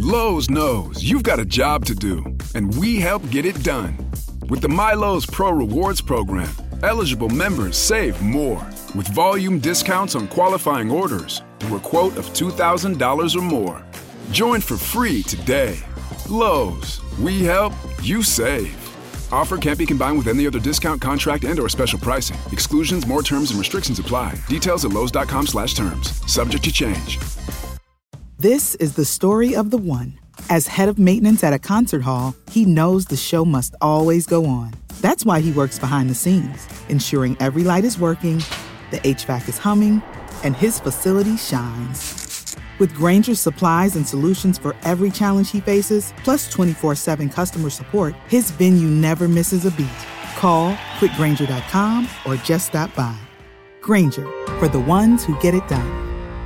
Lowe's knows you've got a job to do, and we help get it done. With the MyLowe's Pro Rewards program, eligible members save more with volume discounts on qualifying orders through a quote of $2,000 or more. Join for free today. Lowe's, we help, you save. Offer can't be combined with any other discount, contract, and/or special pricing. Exclusions, more terms, and restrictions apply. Details at lowes.com/terms. Subject to change. This is the story of the one. As head of maintenance at a concert hall, he knows the show must always go on. That's why he works behind the scenes, ensuring every light is working, the HVAC is humming, and his facility shines. With Grainger's supplies and solutions for every challenge he faces, plus 24/7 customer support, his venue never misses a beat. Call quickgrainger.com or just stop by. Grainger, for the ones who get it done.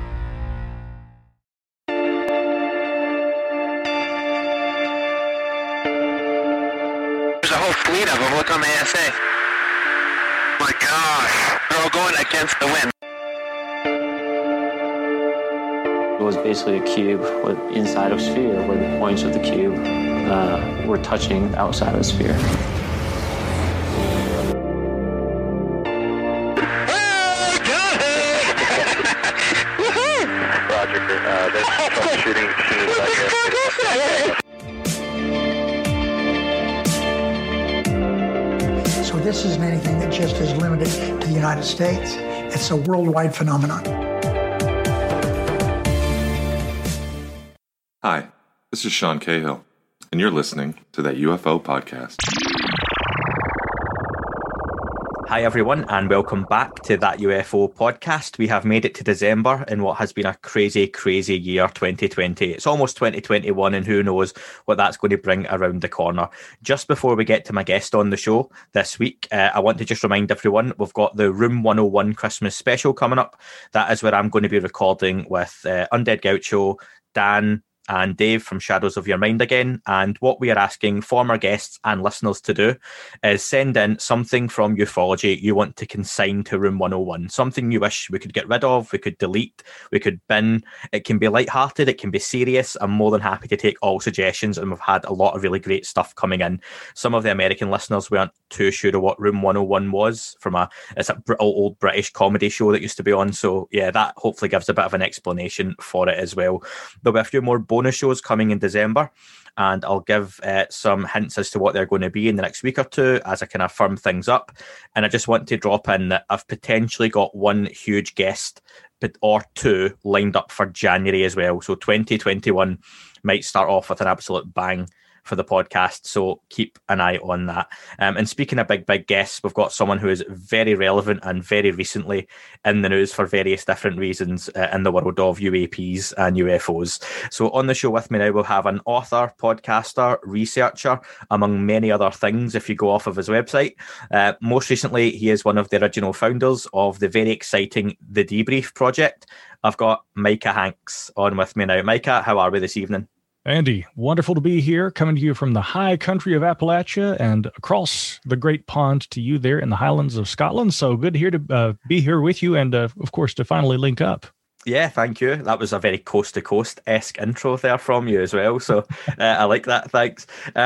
There's a whole fleet of them. Look on the ASA. My gosh. They're all going against the wind. It was basically a cube with inside of a sphere where the points of the cube were touching outside of the sphere. Oh, got it! Roger, there's troubleshooting machines out here. So this isn't anything that just is limited to the United States. It's a worldwide phenomenon. Hi, this is Sean Cahill, and you're listening to That UFO Podcast. Hi everyone, and welcome back to That UFO Podcast. We have made it to December in what has been a crazy, crazy year, 2020. It's almost 2021, and who knows what that's going to bring around the corner. Just before we get to my guest on the show this week, I want to just remind everyone, we've got the Room 101 Christmas special coming up. That is where I'm going to be recording with Undead Gaucho, Dan, and Dave from Shadows of Your Mind again. And what we are asking former guests and listeners to do is send in something from ufology you want to consign to Room 101, something you wish we could get rid of, we could delete, we could bin. It can be lighthearted, it can be serious. I'm more than happy to take all suggestions, and we've had a lot of really great stuff coming in. Some of the American listeners weren't too sure of what Room 101 was. It's an old British comedy show that used to be on. So yeah, that hopefully gives a bit of an explanation for it as well. There'll be a few more bonus shows coming in December, and I'll give some hints as to what they're going to be in the next week or two as I kind of firm things up. And I just want to drop in that I've potentially got one huge guest or two lined up for January as well. So 2021 might start off with an absolute bang for the podcast, so keep an eye on that. And speaking of big guests, we've got someone who is very relevant and very recently in the news for various different reasons in the world of UAPs and UFOs. So on the show with me now, we'll have an author, podcaster, researcher, among many other things if you go off of his website. Most recently, he is one of the original founders of the very exciting The Debrief Project. I've got Micah Hanks on with me now. Micah, how are we this evening? Andy, wonderful to be here, coming to you from the high country of Appalachia and across the Great Pond to you there in the Highlands of Scotland. So good here to be here with you and, of course, to finally link up. Yeah, thank you. That was a very coast-to-coast-esque intro there from you as well. So I like that. Thanks.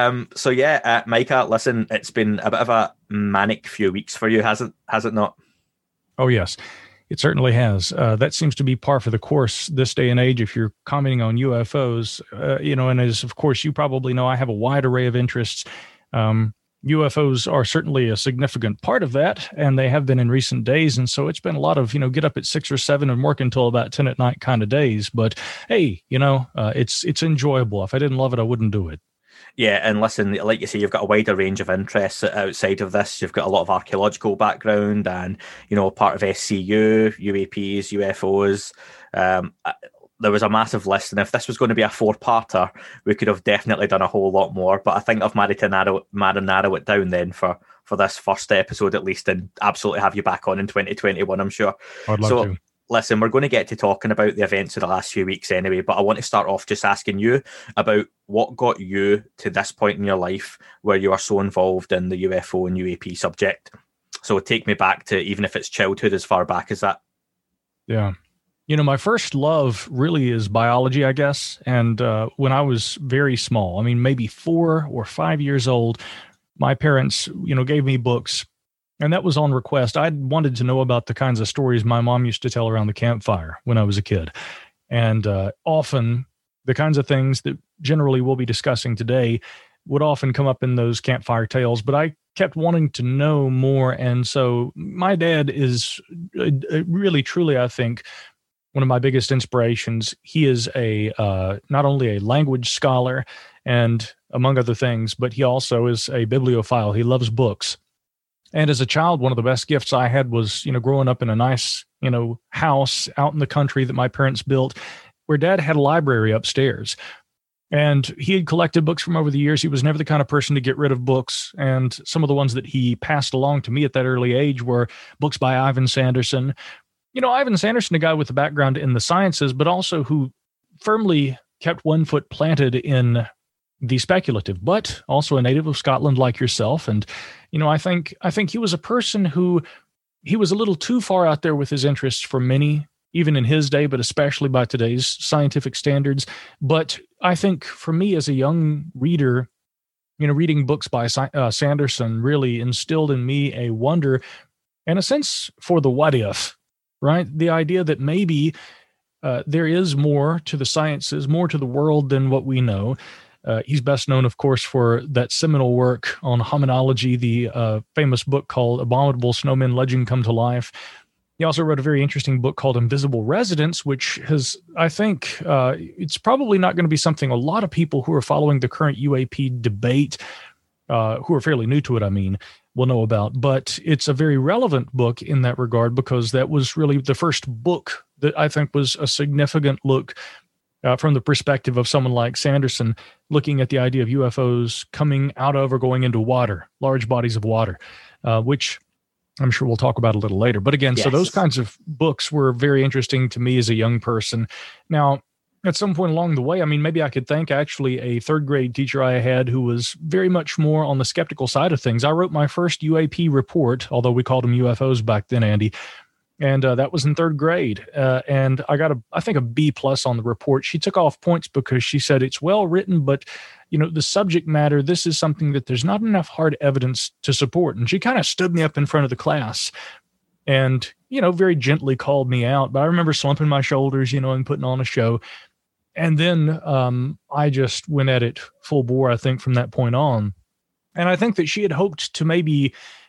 Micah, listen, it's been a bit of a manic few weeks for you, has it not? Oh, yes. It certainly has. That seems to be par for the course this day and age if you're commenting on UFOs. And as, of course, you probably know, I have a wide array of interests. UFOs are certainly a significant part of that, and they have been in recent days. And so it's been a lot of, get up at 6 or 7 and work until about 10 at night kind of days. But hey, it's enjoyable. If I didn't love it, I wouldn't do it. Yeah, and listen, like you say, you've got a wider range of interests outside of this. You've got a lot of archaeological background and, part of SCU, UAPs, UFOs. There was a massive list, and if this was going to be a 4-parter, we could have definitely done a whole lot more. But I think I've managed to narrow it down then for this first episode at least, and absolutely have you back on in 2021, I'm sure. I'd love to. Listen, we're going to get to talking about the events of the last few weeks anyway, but I want to start off just asking you about what got you to this point in your life where you are so involved in the UFO and UAP subject. So take me back to, even if it's childhood, as far back as that. Yeah. My first love really is biology, I guess. And when I was very small, I mean, maybe 4 or 5 years old, my parents, gave me books, and that was on request. I wanted to know about the kinds of stories my mom used to tell around the campfire when I was a kid. And often the kinds of things that generally we'll be discussing today would often come up in those campfire tales, but I kept wanting to know more. And so my dad is really, truly, I think, one of my biggest inspirations. He is not only a language scholar and among other things, but he also is a bibliophile. He loves books. And as a child, one of the best gifts I had was, growing up in a nice, house out in the country that my parents built, where Dad had a library upstairs. And he had collected books from over the years. He was never the kind of person to get rid of books. And some of the ones that he passed along to me at that early age were books by Ivan Sanderson. Ivan Sanderson, a guy with a background in the sciences, but also who firmly kept one foot planted in the speculative, but also a native of Scotland like yourself. And, I think he was a person who, he was a little too far out there with his interests for many, even in his day, but especially by today's scientific standards. But I think for me as a young reader, reading books by Sanderson really instilled in me a wonder and a sense for the what if, right? The idea that maybe there is more to the sciences, more to the world than what we know. He's best known, of course, for that seminal work on hominology, the famous book called Abominable Snowmen Legend Come to Life. He also wrote a very interesting book called Invisible Residents, which has, I think, it's probably not going to be something a lot of people who are following the current UAP debate, who are fairly new to it, will know about. But it's a very relevant book in that regard, because that was really the first book that I think was a significant look from the perspective of someone like Sanderson, looking at the idea of UFOs coming out of or going into water, large bodies of water, which I'm sure we'll talk about a little later. But again, yes. So those kinds of books were very interesting to me as a young person. Now, at some point along the way, maybe I could thank actually a third grade teacher I had who was very much more on the skeptical side of things. I wrote my first UAP report, although we called them UFOs back then, Andy. And that was in third grade. And I got I think a B+ on the report. She took off points because she said it's well written, but the subject matter, this is something that there's not enough hard evidence to support. And she kind of stood me up in front of the class and, very gently called me out. But I remember slumping my shoulders, and putting on a show. And then I just went at it full bore, I think, from that point on. And I think that she had hoped to maybe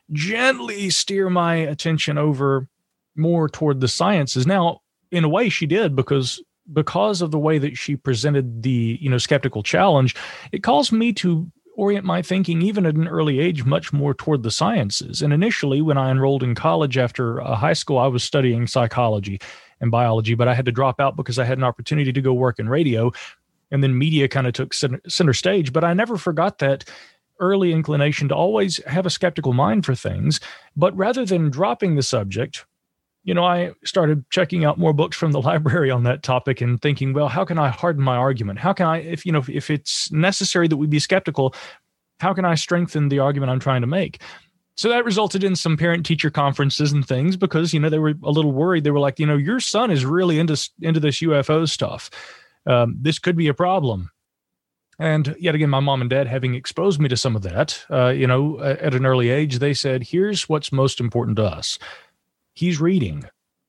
gently steer my attention over more toward the sciences. Now, in a way she did, because of the way that she presented the, skeptical challenge, it caused me to orient my thinking, even at an early age, much more toward the sciences. And initially, when I enrolled in college after high school, I was studying psychology and biology, but I had to drop out because I had an opportunity to go work in radio, and then media kind of took center stage. But I never forgot that early inclination to always have a skeptical mind for things. But rather than dropping the subject, I started checking out more books from the library on that topic and thinking, well, how can I harden my argument? How can I, if it's necessary that we be skeptical, how can I strengthen the argument I'm trying to make? So that resulted in some parent-teacher conferences and things, because, they were a little worried. They were like, your son is really into this UFO stuff. This could be a problem. And yet again, my mom and dad, having exposed me to some of that, at an early age, they said, here's what's most important to us. He's reading.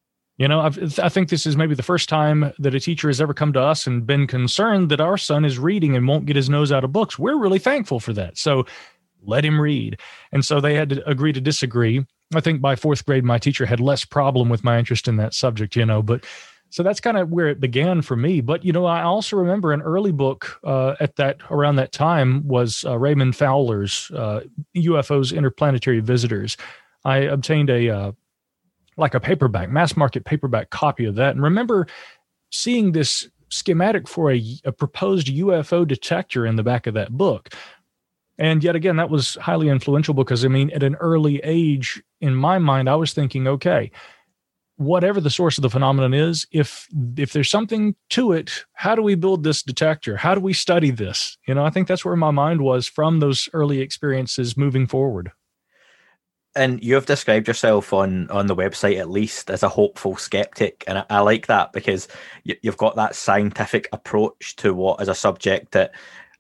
I think this is maybe the first time that a teacher has ever come to us and been concerned that our son is reading and won't get his nose out of books. We're really thankful for that. So let him read. And so they had to agree to disagree. I think by fourth grade, my teacher had less problem with my interest in that subject, but so that's kind of where it began for me. But, I also remember an early book around that time was Raymond Fowler's UFOs, Interplanetary Visitors. I obtained a paperback, mass market paperback copy of that. And remember seeing this schematic for a proposed UFO detector in the back of that book. And yet again, that was highly influential because, at an early age, in my mind, I was thinking, okay, whatever the source of the phenomenon is, if there's something to it, how do we build this detector? How do we study this? I think that's where my mind was from those early experiences moving forward. And you've described yourself on the website, at least, as a hopeful skeptic. And I like that, because you've got that scientific approach to what is a subject that,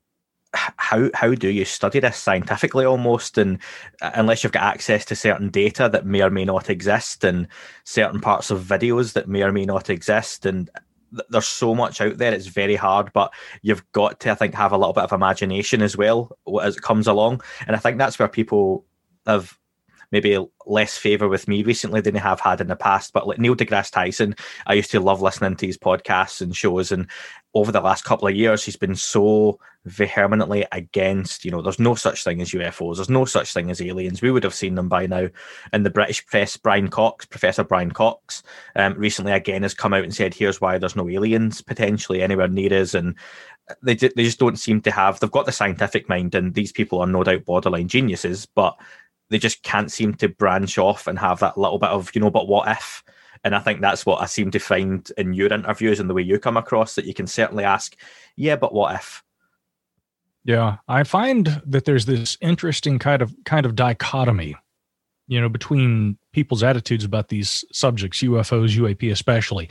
how do you study this scientifically almost? And unless you've got access to certain data that may or may not exist, and certain parts of videos that may or may not exist, and there's so much out there, it's very hard. But you've got to, I think, have a little bit of imagination as well as it comes along. And I think that's where people have maybe less favour with me recently than they have had in the past. But like Neil deGrasse Tyson, I used to love listening to his podcasts and shows, and over the last couple of years, he's been so vehemently against, there's no such thing as UFOs, there's no such thing as aliens. We would have seen them by now. In the British press, Professor Brian Cox, recently again has come out and said, here's why there's no aliens potentially anywhere near us. And they just don't seem to have, they've got the scientific mind, and these people are no doubt borderline geniuses, but they just can't seem to branch off and have that little bit of, but what if? And I think that's what I seem to find in your interviews and the way you come across, that you can certainly ask, yeah, but what if? Yeah, I find that there's this interesting kind of dichotomy, between people's attitudes about these subjects, UFOs, UAP especially.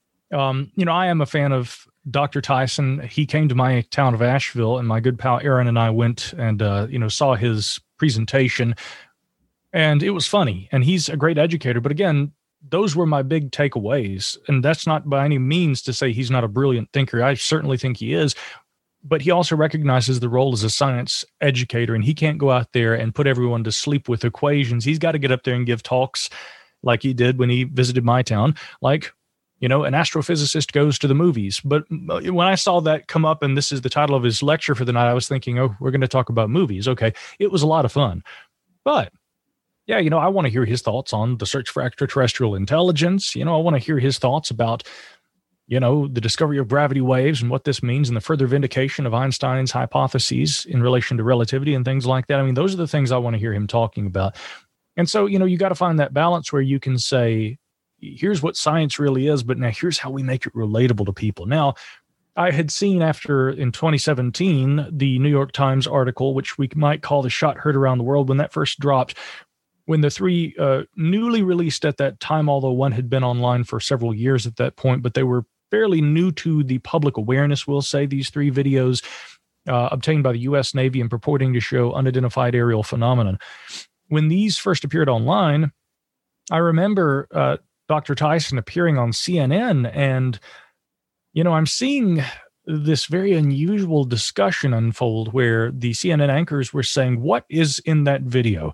I am a fan of Dr. Tyson. He came to my town of Asheville, and my good pal Aaron and I went and saw his presentation, and it was funny, and he's a great educator. But again, those were my big takeaways, and that's not by any means to say he's not a brilliant thinker. I certainly think he is, but he also recognizes the role as a science educator, and he can't go out there and put everyone to sleep with equations. He's got to get up there and give talks like he did when he visited my town, like, an astrophysicist goes to the movies. But when I saw that come up, and this is the title of his lecture for the night, I was thinking, oh, we're going to talk about movies. Okay. It was a lot of fun. But yeah, I want to hear his thoughts on the search for extraterrestrial intelligence. I want to hear his thoughts about, the discovery of gravity waves and what this means, and the further vindication of Einstein's hypotheses in relation to relativity and things like that. I mean, those are the things I want to hear him talking about. And so, you got to find that balance where you can say, here's what science really is, but now here's how we make it relatable to people. Now, I had seen in 2017, the New York Times article, which we might call the shot heard around the world, when that first dropped, when the three newly released at that time, although one had been online for several years at that point, but they were fairly new to the public awareness, we'll say, these three videos obtained by the U.S. Navy and purporting to show unidentified aerial phenomenon. When these first appeared online, I remember Dr. Tyson appearing on CNN, and, I'm seeing this very unusual discussion unfold where the CNN anchors were saying, what is in that video?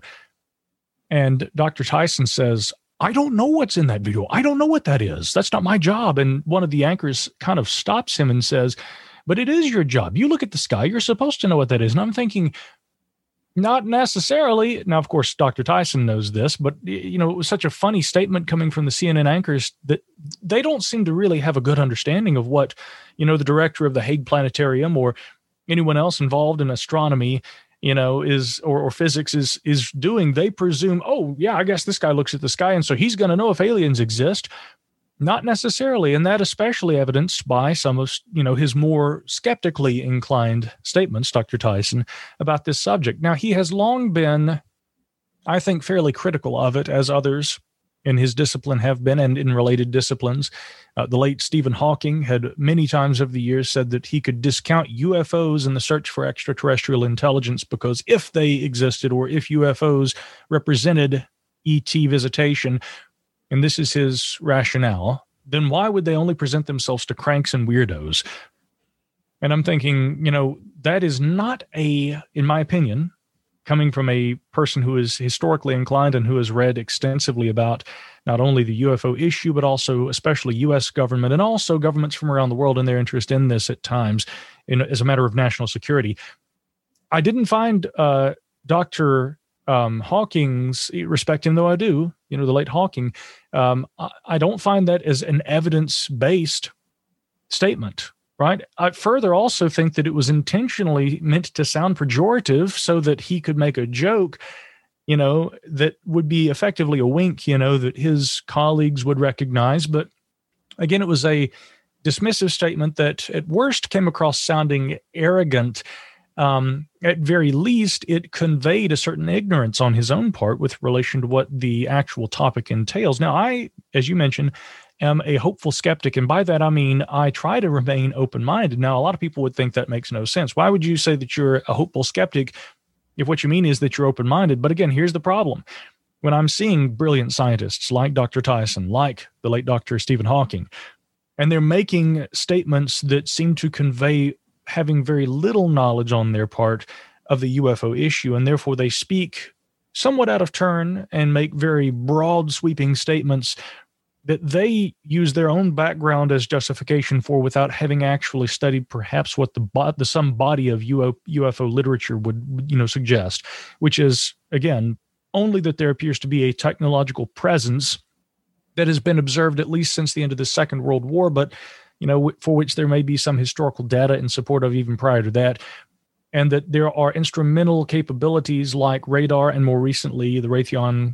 And Dr. Tyson says, I don't know what's in that video. I don't know what that is. That's not my job. And one of the anchors kind of stops him and says, but it is your job. You look at the sky. You're supposed to know what that is. And I'm thinking, not necessarily. Now, of course, Dr. Tyson knows this, but, it was such a funny statement coming from the CNN anchors that they don't seem to really have a good understanding of what, the director of the Hague Planetarium or anyone else involved in astronomy, is or physics is doing. They presume, oh, yeah, I guess this guy looks at the sky, and so he's going to know if aliens exist. Not necessarily, and that especially evidenced by some of, his more skeptically inclined statements, Dr. Tyson, about this subject. Now, he has long been, I think, fairly critical of it, as others in his discipline have been, and in related disciplines. The late Stephen Hawking had many times over the years said that he could discount UFOs in the search for extraterrestrial intelligence because if they existed, or if UFOs represented ET visitation, and this is his rationale, then why would they only present themselves to cranks and weirdos? And I'm thinking, that is not in my opinion, coming from a person who is historically inclined and who has read extensively about not only the UFO issue, but also especially U.S. government and also governments from around the world and their interest in this at times as a matter of national security. I didn't find Dr. Hawking's, respect him though I do, the late Hawking, I don't find that as an evidence-based statement, right? I further also think that it was intentionally meant to sound pejorative so that he could make a joke, that would be effectively a wink, that his colleagues would recognize. But again, it was a dismissive statement that at worst came across sounding arrogant. at very least, it conveyed a certain ignorance on his own part with relation to what the actual topic entails. Now, I, as you mentioned, am a hopeful skeptic, and by that I mean I try to remain open-minded. Now, a lot of people would think that makes no sense. Why would you say that you're a hopeful skeptic if what you mean is that you're open-minded? But again, here's the problem. When I'm seeing brilliant scientists like Dr. Tyson, like the late Dr. Stephen Hawking, and they're making statements that seem to convey having very little knowledge on their part of the UFO issue, and therefore they speak somewhat out of turn and make very broad sweeping statements that they use their own background as justification for without having actually studied perhaps what some body of UFO literature would suggest, which is, again, only that there appears to be a technological presence that has been observed at least since the end of the Second World War, but for which there may be some historical data in support of even prior to that, and that there are instrumental capabilities like radar and more recently the Raytheon,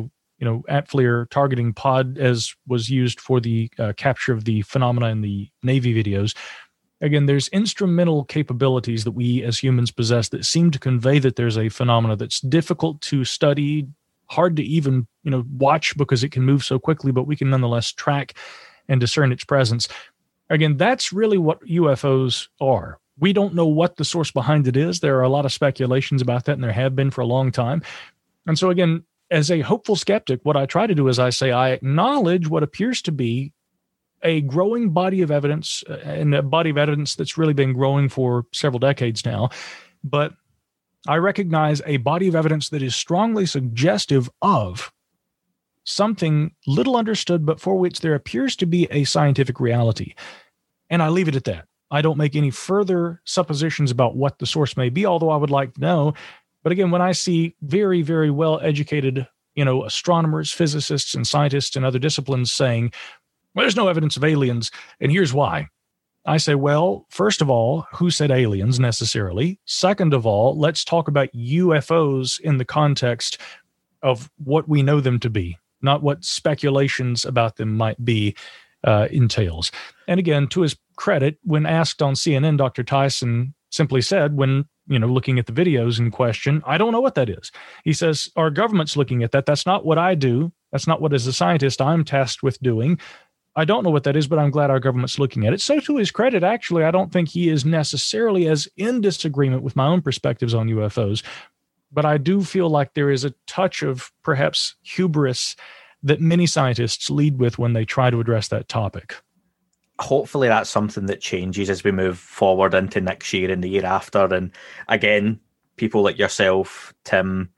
ATFLIR targeting pod, as was used for the capture of the phenomena in the Navy videos. Again, there's instrumental capabilities that we as humans possess that seem to convey that there's a phenomena that's difficult to study, hard to even, watch because it can move so quickly, but we can nonetheless track and discern its presence. Again, that's really what UFOs are. We don't know what the source behind it is. There are a lot of speculations about that, and there have been for a long time. And so again, as a hopeful skeptic, what I try to do is I say I acknowledge what appears to be a growing body of evidence, and a body of evidence that's really been growing for several decades now. But I recognize a body of evidence that is strongly suggestive of something little understood, but for which there appears to be a scientific reality. And I leave it at that. I don't make any further suppositions about what the source may be, although I would like to know. But again, when I see very, very well-educated, astronomers, physicists, and scientists in other disciplines saying, well, there's no evidence of aliens, and here's why. I say, well, first of all, who said aliens necessarily? Second of all, let's talk about UFOs in the context of what we know them to be, not what speculations about them might be entails. And again, to his credit, when asked on CNN, Dr. Tyson simply said, when looking at the videos in question, I don't know what that is. He says, our government's looking at that. That's not what I do. That's not what, as a scientist, I'm tasked with doing. I don't know what that is, but I'm glad our government's looking at it. So to his credit, actually, I don't think he is necessarily as in disagreement with my own perspectives on UFOs, but I do feel like there is a touch of perhaps hubris that many scientists lead with when they try to address that topic. Hopefully that's something that changes as we move forward into next year and the year after. And again, people like yourself, Tim,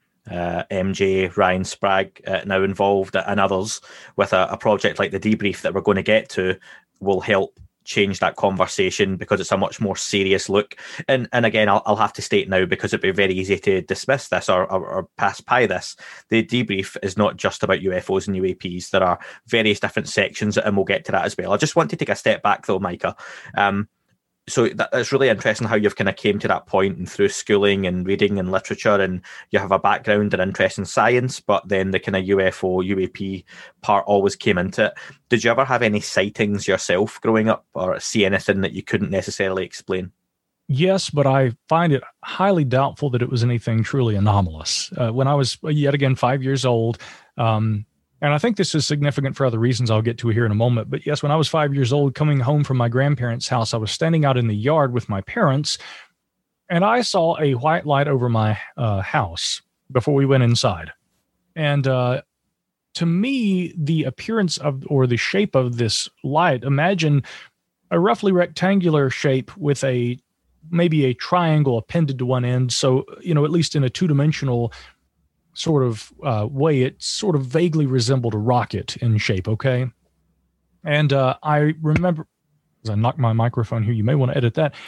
MJ, Ryan Sprague, now involved, and others with a project like the Debrief that we're going to get to will help change that conversation, because it's a much more serious look. And again, I'll have to state now, because it'd be very easy to dismiss this or pass by this. The Debrief is not just about UFOs and UAPs. There are various different sections, and we'll get to that as well. I just want to take a step back though, Micah. So that's really interesting how you've kind of came to that point, and through schooling and reading and literature, and you have a background and interest in science, but then the kind of UFO, UAP part always came into it. Did you ever have any sightings yourself growing up, or see anything that you couldn't necessarily explain? Yes, but I find it highly doubtful that it was anything truly anomalous. When I was, yet again, 5 years old, and I think this is significant for other reasons I'll get to here in a moment. But yes, when I was 5 years old, coming home from my grandparents' house, I was standing out in the yard with my parents, and I saw a white light over my house before we went inside. And to me, the appearance of, or the shape of this light, imagine a roughly rectangular shape with maybe a triangle appended to one end. So, at least in a two-dimensional sort of way, it sort of vaguely resembled a rocket in shape, okay? And I remember, as I knocked my microphone here, you may want to edit that.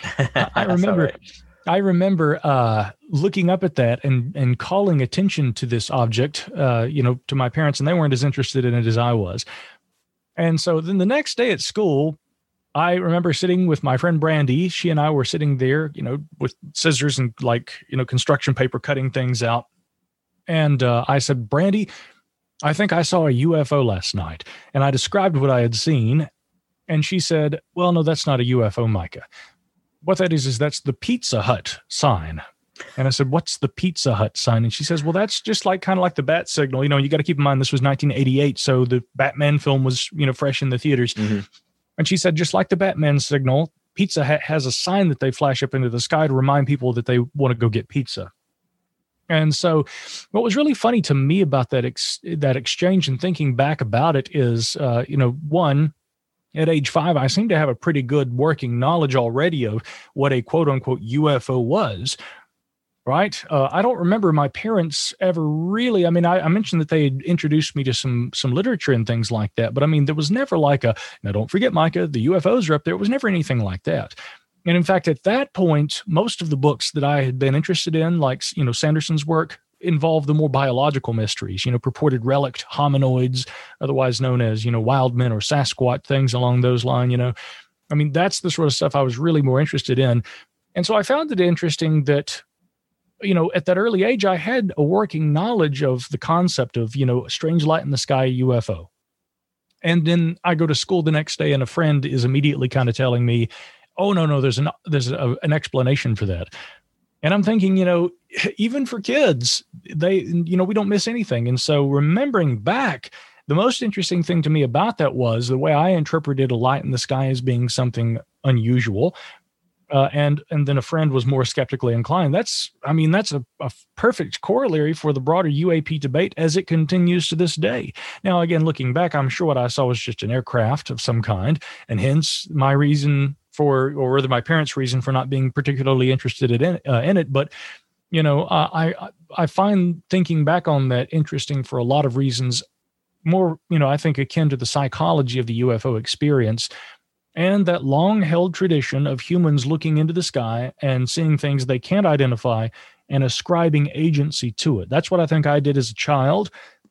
I remember looking up at that and calling attention to this object, to my parents, and they weren't as interested in it as I was. And so then the next day at school, I remember sitting with my friend Brandy. She and I were sitting there, with scissors and construction paper, cutting things out. And I said, Brandy, I think I saw a UFO last night. And I described what I had seen. And she said, well, no, that's not a UFO, Micah. what that is that's the Pizza Hut sign. And I said, what's the Pizza Hut sign? And she says, well, that's just like kind of like the bat signal. You know, you got to keep in mind this was 1988, so the Batman film was, you know, fresh in the theaters. Mm-hmm. And she said, just like the Batman signal, Pizza Hut has a sign that they flash up into the sky to remind people that they want to go get pizza. And so what was really funny to me about that exchange and thinking back about it is, you know, one, at age 5, I seem to have a pretty good working knowledge already of what a quote unquote UFO was. Right. I don't remember my parents ever really. I mean, I mentioned that they had introduced me to some literature and things like that. But I mean, there was never like now don't forget, Micah, the UFOs are up there. It was never anything like that. And in fact, at that point, most of the books that I had been interested in, like, you know, Sanderson's work, involved the more biological mysteries, you know, purported relict hominoids, otherwise known as, you know, wild men or Sasquatch, things along those lines, you know. I mean, that's the sort of stuff I was really more interested in. And so I found it interesting that, you know, at that early age, I had a working knowledge of the concept of, you know, a strange light in the sky, UFO. And then I go to school the next day and a friend is immediately kind of telling me, oh, no, there's an explanation for that. And I'm thinking, you know, even for kids, we don't miss anything. And so remembering back, the most interesting thing to me about that was the way I interpreted a light in the sky as being something unusual. And then a friend was more skeptically inclined. That's a perfect corollary for the broader UAP debate as it continues to this day. Now, again, looking back, I'm sure what I saw was just an aircraft of some kind, and hence my reason for, or rather my parents' reason for not being particularly interested in it. But, you know, I find thinking back on that interesting for a lot of reasons, more, you know, I think akin to the psychology of the UFO experience, and that long-held tradition of humans looking into the sky and seeing things they can't identify and ascribing agency to it. That's what I think I did as a child.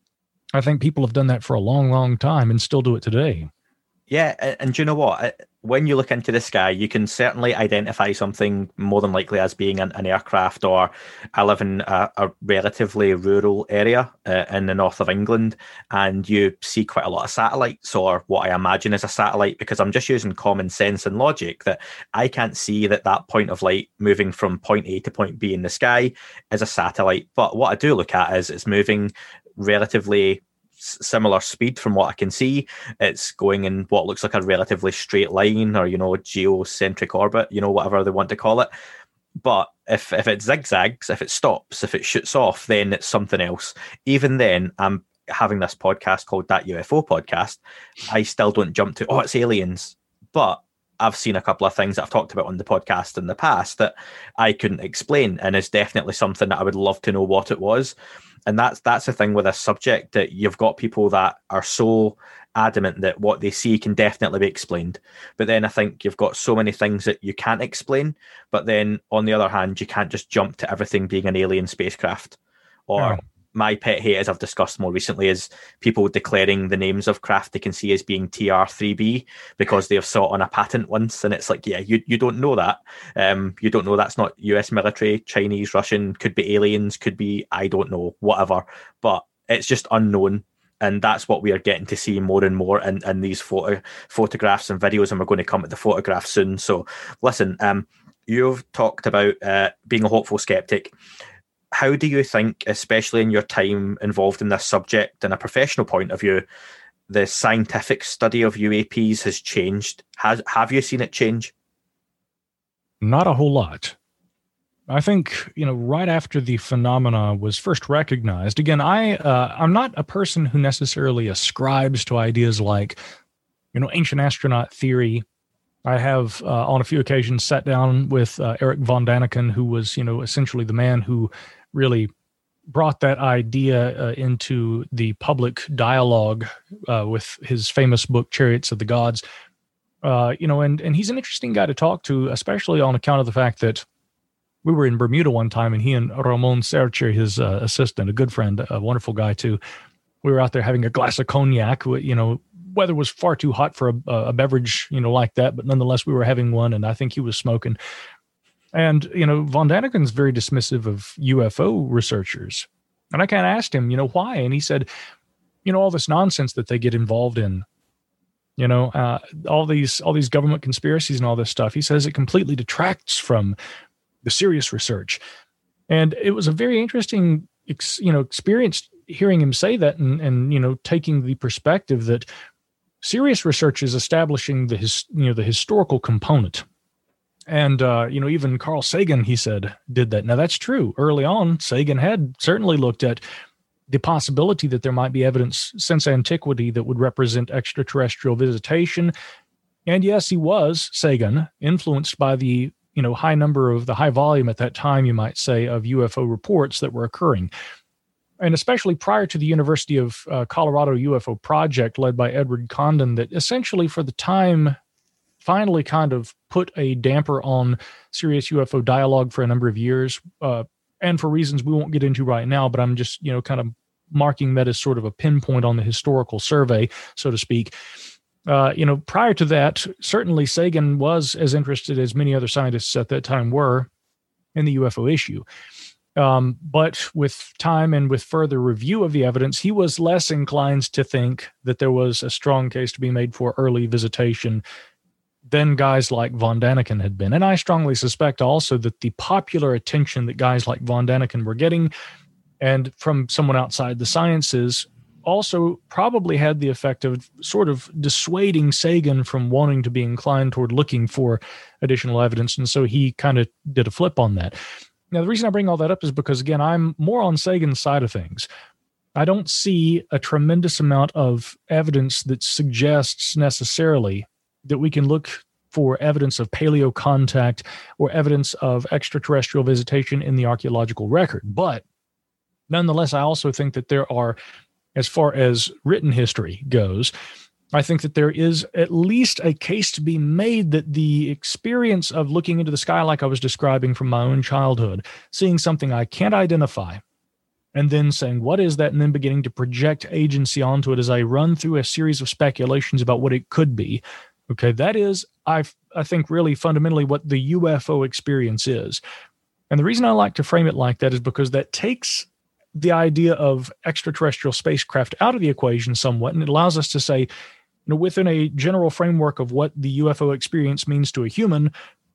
I think people have done that for a long, long time and still do it today. Yeah, and do you know what? When you look into the sky, you can certainly identify something more than likely as being an aircraft. Or I live in a relatively rural area in the north of England, and you see quite a lot of satellites, or what I imagine is a satellite, because I'm just using common sense and logic that I can't see that point of light moving from point A to point B in the sky is a satellite. But what I do look at is it's moving relatively similar speed from what I can see. It's going in what looks like a relatively straight line, or, you know, geocentric orbit, you know, whatever they want to call it. But if it zigzags, if it stops, if it shoots off, then it's something else. Even then, I'm having this podcast called That UFO Podcast. I still don't jump to, it's aliens. But I've seen a couple of things that I've talked about on the podcast in the past that I couldn't explain, and it's definitely something that I would love to know what it was. And that's the thing with this subject, that you've got people that are so adamant that what they see can definitely be explained. But then I think you've got so many things that you can't explain. But then on the other hand, you can't just jump to everything being an alien spacecraft. Or my pet hate, as I've discussed more recently, is people declaring the names of craft they can see as being TR-3B because they have saw it on a patent once. And it's like, yeah, you don't know that. You don't know that's not US military, Chinese, Russian, could be aliens, could be, I don't know, whatever. But it's just unknown. And that's what we are getting to see more and more in these photographs and videos. And we're going to come at the photographs soon. So listen, you've talked about being a hopeful skeptic. How do you think, especially in your time involved in this subject and a professional point of view, the scientific study of UAPs has changed? Have you seen it change? Not a whole lot. I think, you know, right after the phenomena was first recognized, again, I'm not a person who necessarily ascribes to ideas like, you know, ancient astronaut theory. I have on a few occasions sat down with Eric von Daniken, who was, you know, essentially the man who really brought that idea into the public dialogue with his famous book, Chariots of the Gods. You know, and he's an interesting guy to talk to, especially on account of the fact that we were in Bermuda one time, and he and Ramon Sercher, his assistant, a good friend, a wonderful guy too, we were out there having a glass of cognac. You know, weather was far too hot for a beverage, you know, like that, but nonetheless, we were having one, and I think he was smoking. And, you know, von Daniken's very dismissive of UFO researchers. And I kind of asked him, you know, why? And he said, you know, all this nonsense that they get involved in, all these government conspiracies and all this stuff. He says it completely detracts from the serious research. And it was a very interesting, experience hearing him say that and taking the perspective that serious research is establishing the historical component. And, even Carl Sagan, he said, did that. Now, that's true. Early on, Sagan had certainly looked at the possibility that there might be evidence since antiquity that would represent extraterrestrial visitation. And yes, he was, Sagan, influenced by the high volume at that time, you might say, of UFO reports that were occurring. And especially prior to the University of Colorado UFO project led by Edward Condon, that essentially for the time finally kind of put a damper on serious UFO dialogue for a number of years, and for reasons we won't get into right now, but I'm just, kind of marking that as sort of a pinpoint on the historical survey, so to speak. Prior to that, certainly Sagan was as interested as many other scientists at that time were in the UFO issue. But with time and with further review of the evidence, he was less inclined to think that there was a strong case to be made for early visitation than guys like von Daniken had been. And I strongly suspect also that the popular attention that guys like von Daniken were getting, and from someone outside the sciences, also probably had the effect of sort of dissuading Sagan from wanting to be inclined toward looking for additional evidence. And so he kind of did a flip on that. Now, the reason I bring all that up is because, again, I'm more on Sagan's side of things. I don't see a tremendous amount of evidence that suggests necessarily that we can look for evidence of paleo contact or evidence of extraterrestrial visitation in the archaeological record. But nonetheless, I also think that there are, as far as written history goes, I think that there is at least a case to be made that the experience of looking into the sky like I was describing from my own childhood, seeing something I can't identify, and then saying, what is that? And then beginning to project agency onto it as I run through a series of speculations about what it could be. Okay, that is, I think, really fundamentally what the UFO experience is. And the reason I like to frame it like that is because that takes the idea of extraterrestrial spacecraft out of the equation somewhat, and it allows us to say, within a general framework of what the UFO experience means to a human,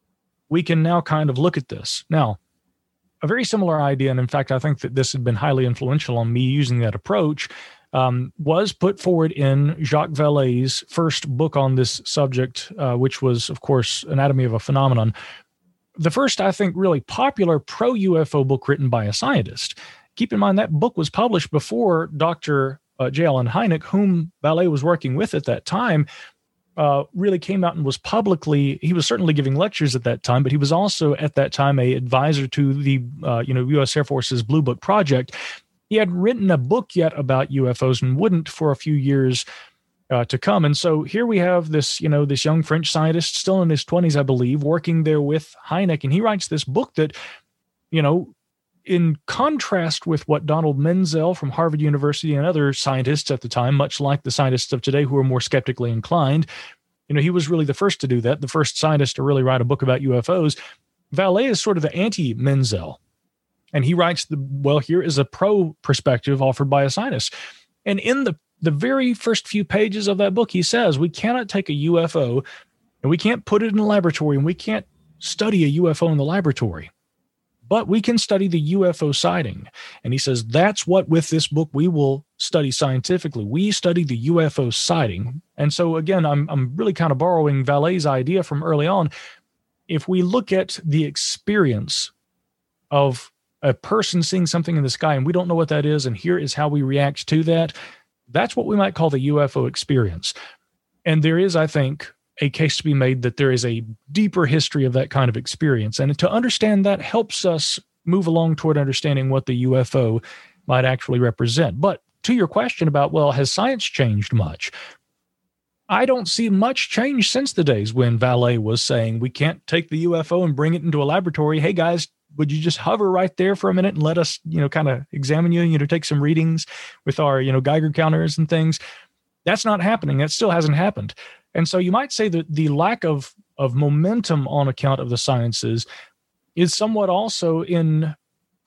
we can now kind of look at this. Now, a very similar idea, and in fact, I think that this had been highly influential on me using that approach, was put forward in Jacques Vallée's first book on this subject, which was, of course, Anatomy of a Phenomenon. The first, I think, really popular pro-UFO book written by a scientist. Keep in mind that book was published before Dr. J. Allen Hynek, whom Vallée was working with at that time, really came out and was publicly, he was certainly giving lectures at that time, but he was also at that time a advisor to the U.S. Air Force's Blue Book project. He had written a book yet about UFOs and wouldn't for a few years to come. And so here we have this, this young French scientist, still in his 20s, I believe, working there with Hynek. And he writes this book that, in contrast with what Donald Menzel from Harvard University and other scientists at the time, much like the scientists of today who are more skeptically inclined, he was really the first to do that, the first scientist to really write a book about UFOs. Vallée is sort of the anti-Menzel. And he writes, here is a pro perspective offered by a scientist. And in the very first few pages of that book, he says, we cannot take a UFO and we can't put it in a laboratory and we can't study a UFO in the laboratory, but we can study the UFO sighting. And he says, that's what with this book we will study scientifically. We study the UFO sighting. And so again, I'm really kind of borrowing Vallée's idea from early on. If we look at the experience of a person seeing something in the sky and we don't know what that is, and here is how we react to that, that's what we might call the UFO experience. And there is, I think, a case to be made that there is a deeper history of that kind of experience. And to understand that helps us move along toward understanding what the UFO might actually represent. But to your question about, has science changed much? I don't see much change since the days when Vallée was saying, we can't take the UFO and bring it into a laboratory. Hey, guys, would you just hover right there for a minute and let us, kind of examine you, take some readings with our, Geiger counters and things? That's not happening. That still hasn't happened. And so you might say that the lack of momentum on account of the sciences is somewhat also in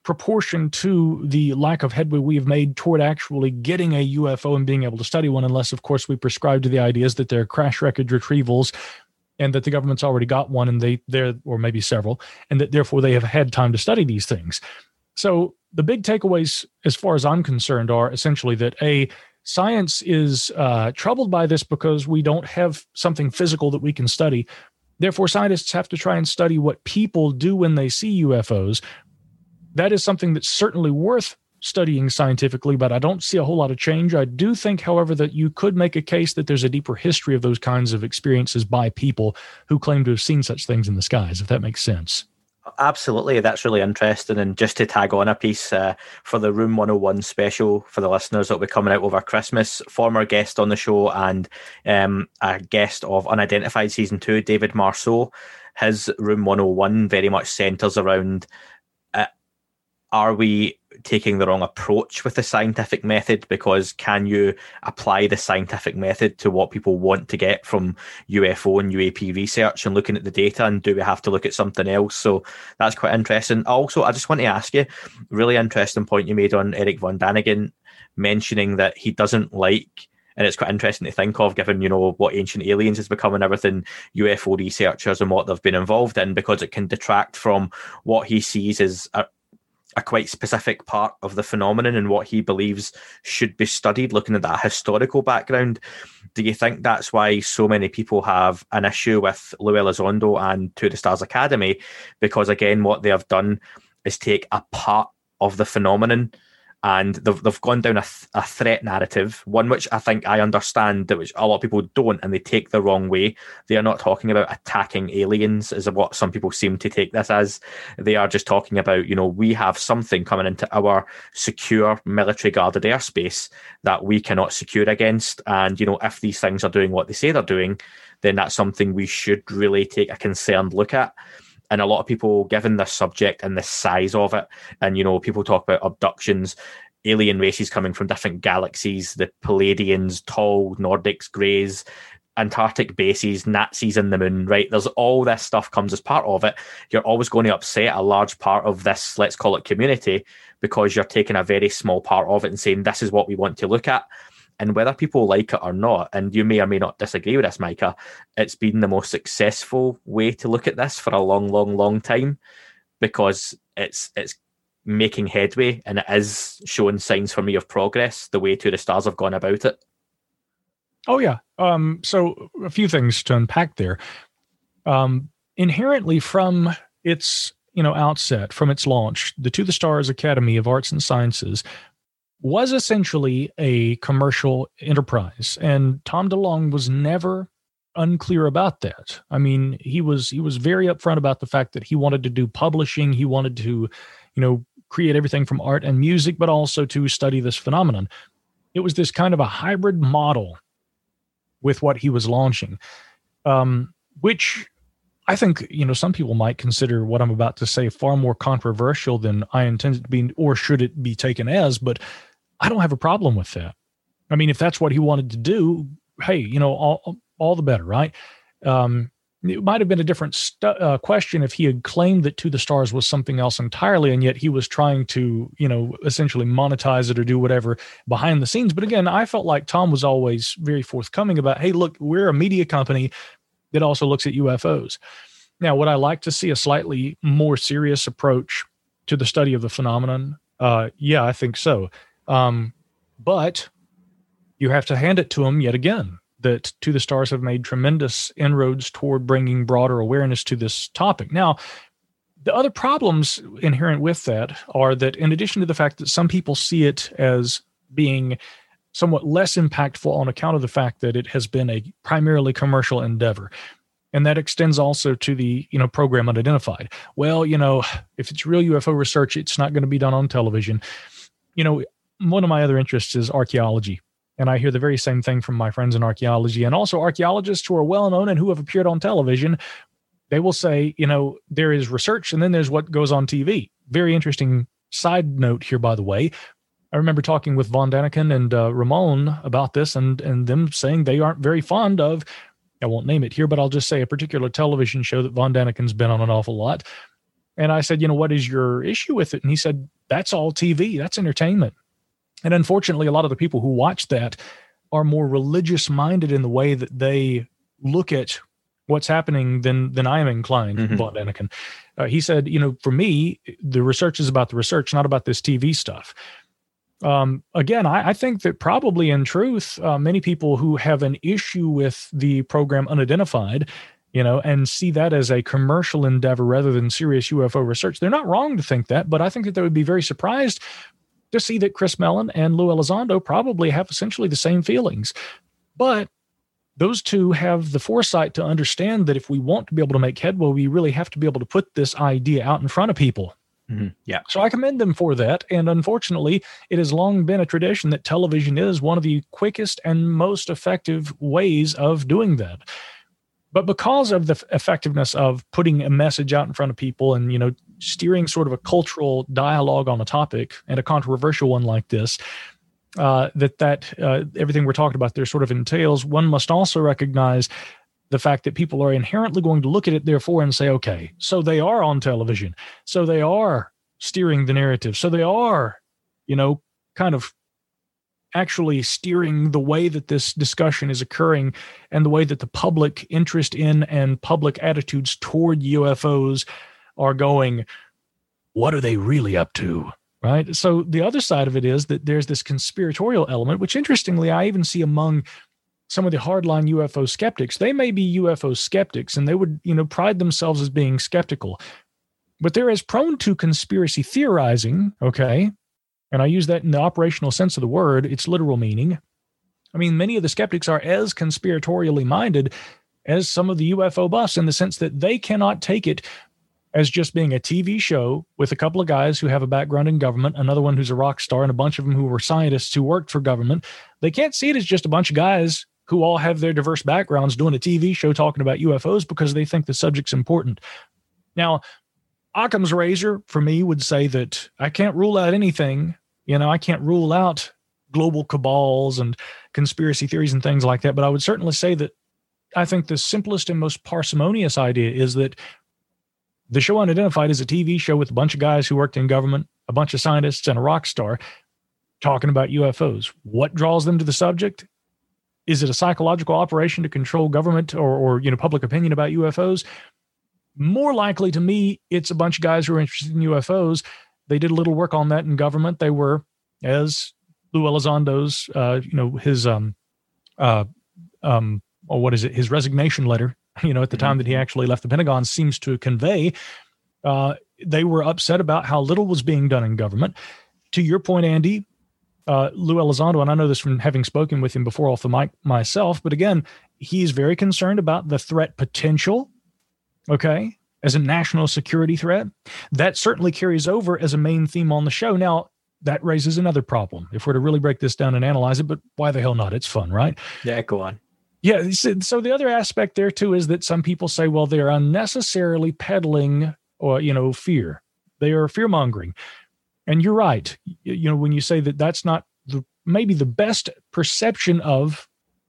proportion to the lack of headway we have made toward actually getting a UFO and being able to study one, unless, of course, we prescribe to the ideas that they're crash wreckage retrievals and that the government's already got one and they're, or maybe several, and that therefore they have had time to study these things. So the big takeaways, as far as I'm concerned, are essentially that science is troubled by this because we don't have something physical that we can study. Therefore, scientists have to try and study what people do when they see UFOs. That is something that's certainly worth studying scientifically, but I don't see a whole lot of change. I do think, however, that you could make a case that there's a deeper history of those kinds of experiences by people who claim to have seen such things in the skies, if that makes sense. Absolutely. That's really interesting. And just to tag on a piece for the Room 101 special for the listeners that will be coming out over Christmas, former guest on the show and a guest of Unidentified Season 2, David Marceau, his Room 101 very much centres around are we taking the wrong approach with the scientific method? Because can you apply the scientific method to what people want to get from UFO and UAP research and looking at the data? And do we have to look at something else? So that's quite interesting. Also, I just want to ask you, really interesting point you made on Eric von Daniken, mentioning that he doesn't like, and it's quite interesting to think of, given, what Ancient Aliens has become and everything, UFO researchers and what they've been involved in, because it can detract from what he sees as a quite specific part of the phenomenon and what he believes should be studied, looking at that historical background. Do you think that's why so many people have an issue with Lou Elizondo and To the Stars Academy? Because, again, what they have done is take a part of the phenomenon and they've gone down a threat narrative, one which I think I understand, that which a lot of people don't, and they take the wrong way. They are not talking about attacking aliens, is what some people seem to take this as. They are just talking about, we have something coming into our secure military guarded airspace that we cannot secure against. And, if these things are doing what they say they're doing, then that's something we should really take a concerned look at. And a lot of people, given this subject and the size of it, and, people talk about abductions, alien races coming from different galaxies, the Palladians, Tall, Nordics, Greys, Antarctic bases, Nazis in the moon, right? There's all this stuff comes as part of it. You're always going to upset a large part of this, let's call it community, because you're taking a very small part of it and saying, this is what we want to look at. And whether people like it or not, and you may or may not disagree with this, Micah, it's been the most successful way to look at this for a long, long, long time, because it's making headway and it is showing signs for me of progress, the way To the Stars have gone about it. Oh, yeah. So a few things to unpack there. Inherently from its outset, from its launch, the To the Stars Academy of Arts and Sciences was essentially a commercial enterprise, and Tom DeLonge was never unclear about that. I mean, he was very upfront about the fact that he wanted to do publishing. He wanted to, create everything from art and music, but also to study this phenomenon. It was this kind of a hybrid model with what he was launching, which I think, some people might consider what I'm about to say far more controversial than I intended to be, or should it be taken as, but I don't have a problem with that. I mean, if that's what he wanted to do, hey, all the better, right? It might have been a different question if he had claimed that To the Stars was something else entirely, and yet he was trying to, essentially monetize it or do whatever behind the scenes. But again, I felt like Tom was always very forthcoming about, hey, look, we're a media company that also looks at UFOs. Now, would I like to see a slightly more serious approach to the study of the phenomenon? Yeah, I think so. But you have to hand it to him yet again that To the Stars have made tremendous inroads toward bringing broader awareness to this topic. Now, the other problems inherent with that are that, in addition to the fact that some people see it as being somewhat less impactful on account of the fact that it has been a primarily commercial endeavor, and that extends also to the, program Unidentified. Well, if it's real UFO research, it's not going to be done on television. One of my other interests is archaeology. And I hear the very same thing from my friends in archaeology, and also archaeologists who are well-known and who have appeared on television. They will say, there is research and then there's what goes on TV. Very interesting side note here, by the way. I remember talking with Von Daniken and Ramon about this and them saying they aren't very fond of, I won't name it here, but I'll just say a particular television show that Von Daniken's been on an awful lot. And I said, what is your issue with it? And he said, that's all TV. That's entertainment. And unfortunately, a lot of the people who watch that are more religious minded in the way that they look at what's happening than I am inclined, Von Däniken. He said, for me, the research is about the research, not about this TV stuff. Again, I think that probably in truth, many people who have an issue with the program Unidentified, and see that as a commercial endeavor rather than serious UFO research, they're not wrong to think that, but I think that they would be very surprised to see that Chris Mellon and Lou Elizondo probably have essentially the same feelings. But those two have the foresight to understand that if we want to be able to make headway, we really have to be able to put this idea out in front of people. Yeah. So I commend them for that. And unfortunately, it has long been a tradition that television is one of the quickest and most effective ways of doing that. But because of the effectiveness of putting a message out in front of people and, steering sort of a cultural dialogue on a topic, and a controversial one like this, everything we're talking about there sort of entails, one must also recognize the fact that people are inherently going to look at it, therefore, and say, okay, so they are on television. So they are steering the narrative. So they are, kind of actually steering the way that this discussion is occurring and the way that the public interest in and public attitudes toward UFOs are going. What are they really up to? Right. So the other side of it is that there's this conspiratorial element, which interestingly, I even see among some of the hardline UFO skeptics. They may be UFO skeptics and they would, pride themselves as being skeptical, but they're as prone to conspiracy theorizing. Okay. And I use that in the operational sense of the word, its literal meaning. I mean, many of the skeptics are as conspiratorially minded as some of the UFO buffs in the sense that they cannot take it as just being a TV show with a couple of guys who have a background in government, another one who's a rock star, and a bunch of them who were scientists who worked for government. They can't see it as just a bunch of guys who all have their diverse backgrounds doing a TV show talking about UFOs because they think the subject's important. Now, Occam's razor for me would say that I can't rule out anything. I can't rule out global cabals and conspiracy theories and things like that. But I would certainly say that I think the simplest and most parsimonious idea is that the show Unidentified is a TV show with a bunch of guys who worked in government, a bunch of scientists, and a rock star talking about UFOs. What draws them to the subject? Is it a psychological operation to control government or public opinion about UFOs? More likely to me, it's a bunch of guys who are interested in UFOs. They did a little work on that in government. They were, as Lou Elizondo's, his resignation letter, at the time that he actually left the Pentagon seems to convey, they were upset about how little was being done in government. To your point, Andy, Lou Elizondo, and I know this from having spoken with him before off the mic myself, but again, he's very concerned about the threat potential, okay, as a national security threat. That certainly carries over as a main theme on the show. Now, that raises another problem if we're to really break this down and analyze it, but why the hell not? It's fun, right? Yeah, go on. Yeah. So the other aspect there too is that some people say, well, they're unnecessarily peddling fear. They are fear mongering. And you're right. When you say that that's not maybe the best perception of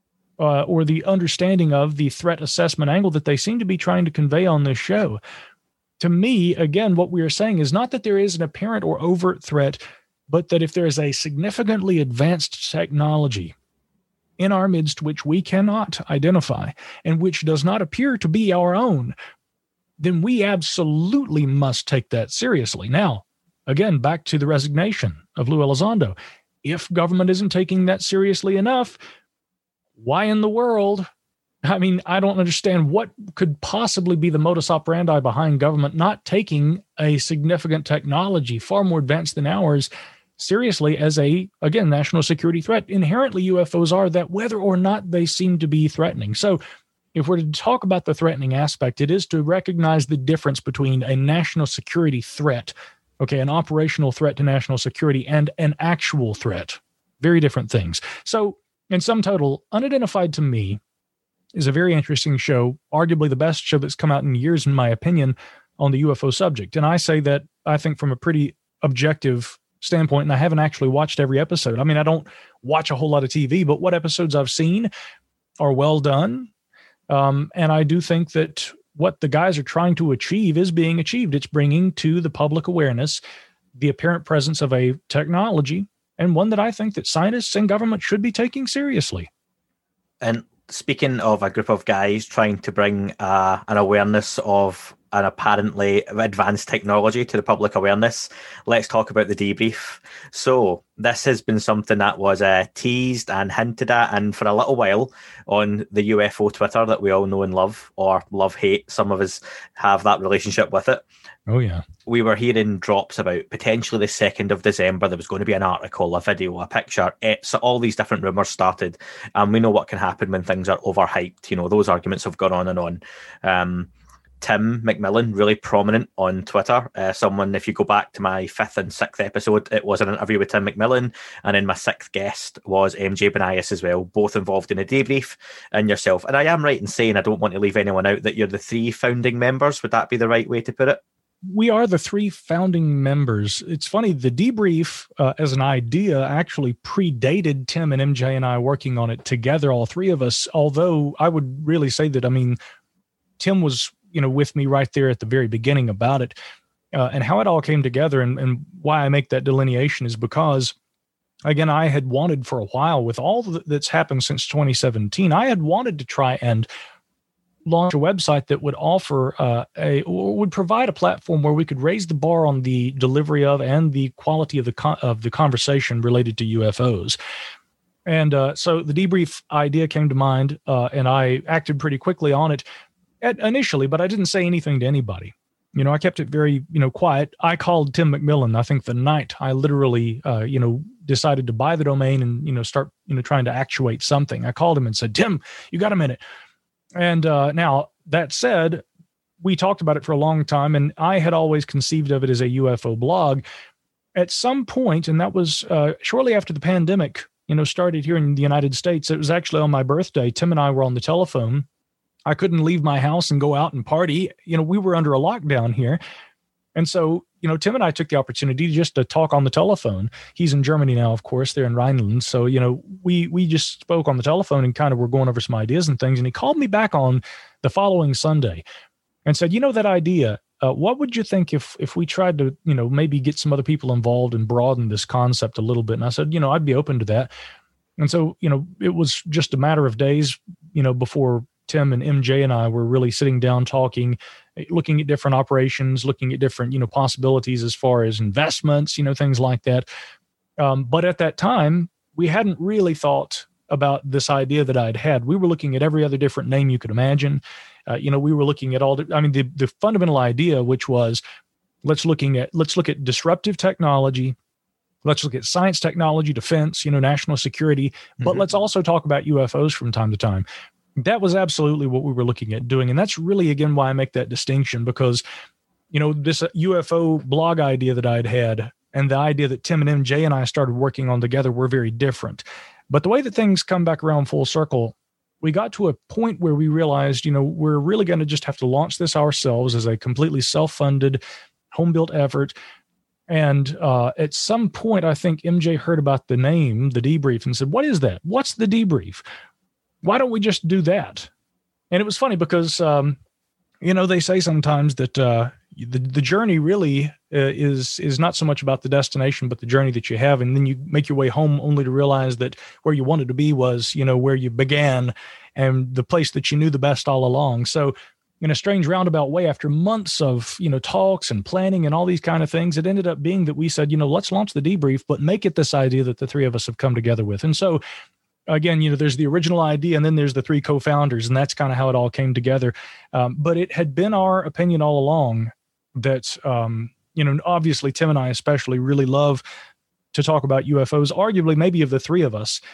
or the understanding of the threat assessment angle that they seem to be trying to convey on this show. To me, again, what we are saying is not that there is an apparent or overt threat, but that if there is a significantly advanced technology in our midst which we cannot identify and which does not appear to be our own, then we absolutely must take that seriously. Now, again, back to the resignation of Lou Elizondo. If government isn't taking that seriously enough, why in the world? I mean, I don't understand what could possibly be the modus operandi behind government not taking a significant technology far more advanced than ours seriously as again, national security threat. Inherently, UFOs are that, whether or not they seem to be threatening. So if we're to talk about the threatening aspect, it is to recognize the difference between a national security threat, okay, an operational threat to national security, and an actual threat. Very different things. So in sum total, Unidentified to me is a very interesting show, arguably the best show that's come out in years, in my opinion, on the UFO subject. And I say that, I think, from a pretty objective standpoint, and I haven't actually watched every episode. I mean, I don't watch a whole lot of TV, but what episodes I've seen are well done. And I do think that what the guys are trying to achieve is being achieved. It's bringing to the public awareness the apparent presence of a technology, and one that I think that scientists and government should be taking seriously. And speaking of a group of guys trying to bring an awareness of an apparently advanced technology to the public awareness, let's talk about the debrief. So this has been something that was teased and hinted at, and for a little while on the UFO Twitter that we all know and love, or love-hate. Some of us have that relationship with it. Oh, yeah. We were hearing drops about potentially the 2nd of December, there was going to be an article, a video, a picture. So all these different rumours started. And we know what can happen when things are overhyped. You know, those arguments have gone on and on. Tim McMillan, really prominent on Twitter. Someone, if you go back to my 5th and 6th episode, it was an interview with Tim McMillan. And then my 6th guest was MJ Banias as well, both involved in a debrief, and yourself. And I am right in saying, I don't want to leave anyone out, that you're the 3 founding members. Would that be the right way to put it? We are the 3 founding members. It's funny, the debrief as an idea actually predated Tim and MJ and I working on it together, all 3 of us, although I would really say that, I mean, Tim was, with me right there at the very beginning about it. And how it all came together and why I make that delineation is because, again, I had wanted for a while, with all that's happened since 2017, I had wanted to try and launch a website that would offer would provide a platform where we could raise the bar on the delivery of and the quality of the conversation related to UFOs. And so the debrief idea came to mind, and I acted pretty quickly on it initially, but I didn't say anything to anybody. I kept it very, quiet. I called Tim McMillan, I think the night I literally, decided to buy the domain and, start, trying to actuate something. I called him and said, Tim, you got a minute? And now, that said, we talked about it for a long time, and I had always conceived of it as a UFO blog. At some point, and that was shortly after the pandemic, started here in the United States, it was actually on my birthday, Tim and I were on the telephone. I couldn't leave my house and go out and party. We were under a lockdown here. And so, Tim and I took the opportunity just to talk on the telephone. He's in Germany now, of course, they're in Rhineland. So, we just spoke on the telephone and kind of were going over some ideas and things. And he called me back on the following Sunday and said, that idea, what would you think if we tried to, maybe get some other people involved and broaden this concept a little bit? And I said, I'd be open to that. And so, it was just a matter of days, before Tim and MJ and I were really sitting down talking, looking at different operations, looking at different, possibilities as far as investments, things like that. But at that time, we hadn't really thought about this idea that I'd had. We were looking at every other different name you could imagine. We were looking at the fundamental idea, which was let's look at disruptive technology. Let's look at science, technology, defense, national security, but let's also talk about UFOs from time to time. That was absolutely what we were looking at doing. And that's really, again, why I make that distinction, because, this UFO blog idea that I'd had and the idea that Tim and MJ and I started working on together were very different. But the way that things come back around full circle, we got to a point where we realized, we're really going to just have to launch this ourselves as a completely self-funded, home-built effort. And at some point, I think MJ heard about the name, the debrief, and said, what is that? What's the debrief? Why don't we just do that? And it was funny because, they say sometimes that the journey really is not so much about the destination, but the journey that you have. And then you make your way home only to realize that where you wanted to be was, where you began and the place that you knew the best all along. So in a strange roundabout way, after months of, talks and planning and all these kind of things, it ended up being that we said, let's launch the debrief, but make it this idea that the 3 of us have come together with. And so, again, there's the original idea and then there's the 3 co-founders, and that's kind of how it all came together. But it had been our opinion all along that, obviously Tim and I especially really love to talk about UFOs, arguably maybe of the 3 of us.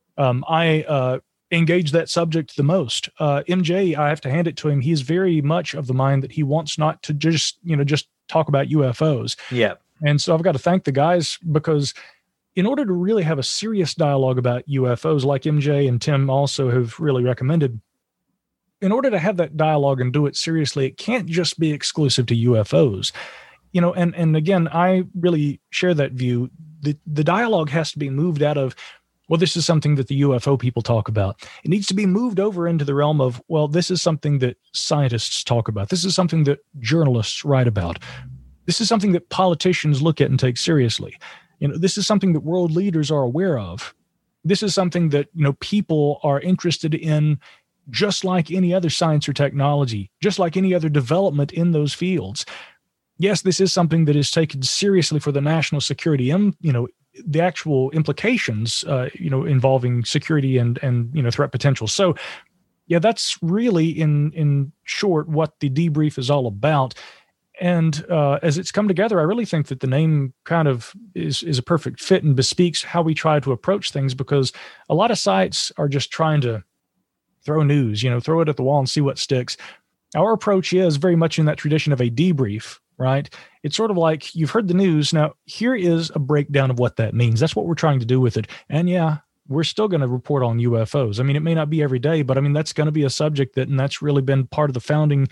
I engage that subject the most. MJ, I have to hand it to him. He's very much of the mind that he wants not to just talk about UFOs. Yeah. And so I've got to thank the guys, because in order to really have a serious dialogue about UFOs, like MJ and Tim also have really recommended, in order to have that dialogue and do it seriously, it can't just be exclusive to UFOs. And again, I really share that view. The dialogue has to be moved out of well, this is something that the UFO people talk about. It needs to be moved over into the realm of, well, this is something that scientists talk about. This is something that journalists write about. This is something that politicians look at and take seriously. This is something that world leaders are aware of. This is something that, people are interested in, just like any other science or technology, just like any other development in those fields. Yes, this is something that is taken seriously for the national security, the actual implications, involving security and threat potential. So, yeah, that's really in short what the debrief is all about. And as it's come together, I really think that the name kind of is a perfect fit and bespeaks how we try to approach things, because a lot of sites are just trying to throw news, throw it at the wall and see what sticks. Our approach is very much in that tradition of a debrief, right? It's sort of like, you've heard the news. Now, here is a breakdown of what that means. That's what we're trying to do with it. And yeah, we're still going to report on UFOs. I mean, it may not be every day, but I mean, that's going to be a subject and that's really been part of the founding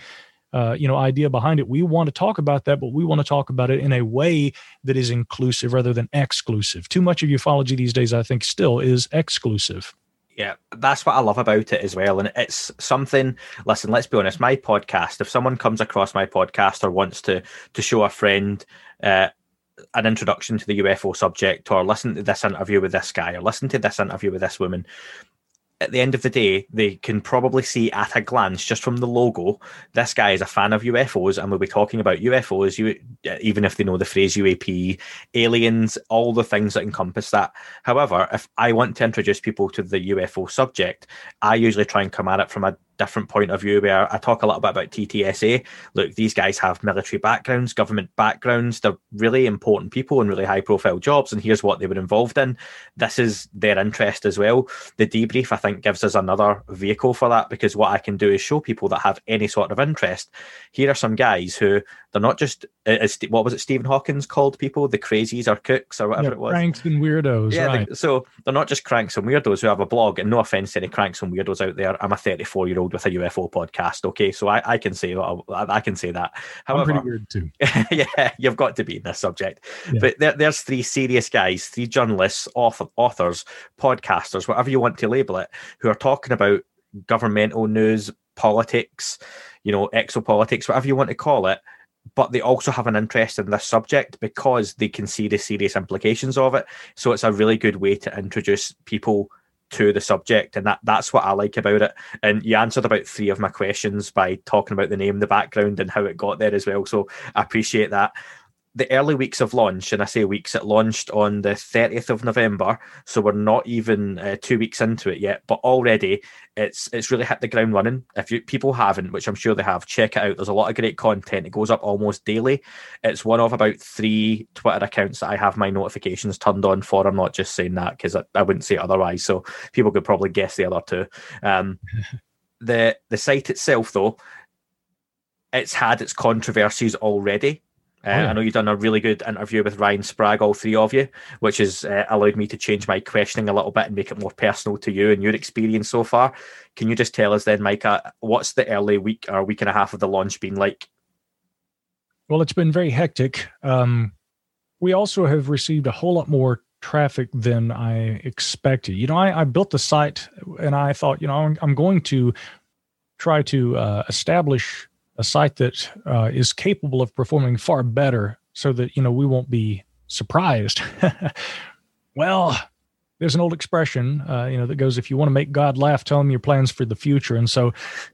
idea behind it. We want to talk about that, but we want to talk about it in a way that is inclusive rather than exclusive. Too much of ufology these days, I think, still is exclusive. Yeah, that's what I love about it as well. And it's something, listen, let's be honest, my podcast, if someone comes across my podcast or wants to show a friend an introduction to the UFO subject, or listen to this interview with this guy, or listen to this interview with this woman, at the end of the day, they can probably see at a glance, just from the logo, this guy is a fan of UFOs and we'll be talking about UFOs, even if they know the phrase UAP, aliens, all the things that encompass that. However, if I want to introduce people to the UFO subject, I usually try and come at it from a different point of view, where I talk a little bit about TTSA. Look, these guys have military backgrounds, government backgrounds. They're really important people in really high profile jobs, and here's what they were involved in. This is their interest as well. The debrief, I think, gives us another vehicle for that, because what I can do is show people that have any sort of interest. Here are some guys who, they're not just, what was it Stephen Hawkins called people? The crazies or kooks or whatever it was. Cranks and weirdos, yeah, right. So they're not just cranks and weirdos who have a blog, and no offense to any cranks and weirdos out there. I'm a 34-year-old with a UFO podcast, okay? So I can say that. However, I'm pretty weird too. Yeah, you've got to be in this subject. Yeah. But there's three serious guys, three journalists, authors, podcasters, whatever you want to label it, who are talking about governmental news, politics, exopolitics, whatever you want to call it. But they also have an interest in this subject because they can see the serious implications of it. So it's a really good way to introduce people to the subject, and that's what I like about it. And you answered about 3 of my questions by talking about the name, the background, and how it got there as well. So I appreciate that. The early weeks of launch, and I say weeks, it launched on the 30th of November, so we're not even 2 weeks into it yet, but already it's really hit the ground running. If people haven't, which I'm sure they have, check it out. There's a lot of great content. It goes up almost daily. It's one of about 3 Twitter accounts that I have my notifications turned on for. I'm not just saying that because I wouldn't say otherwise, so people could probably guess the other 2. The site itself, though, it's had its controversies already. I know you've done a really good interview with Ryan Sprague, all 3 of you, which has allowed me to change my questioning a little bit and make it more personal to you and your experience so far. Can you just tell us then, Micah, what's the early week or week and a half of the launch been like? Well, it's been very hectic. We also have received a whole lot more traffic than I expected. I built the site and I thought, I'm going to try to establish a site that is capable of performing far better so that, we won't be surprised. Well, there's an old expression, that goes, if you want to make God laugh, tell him your plans for the future. And so,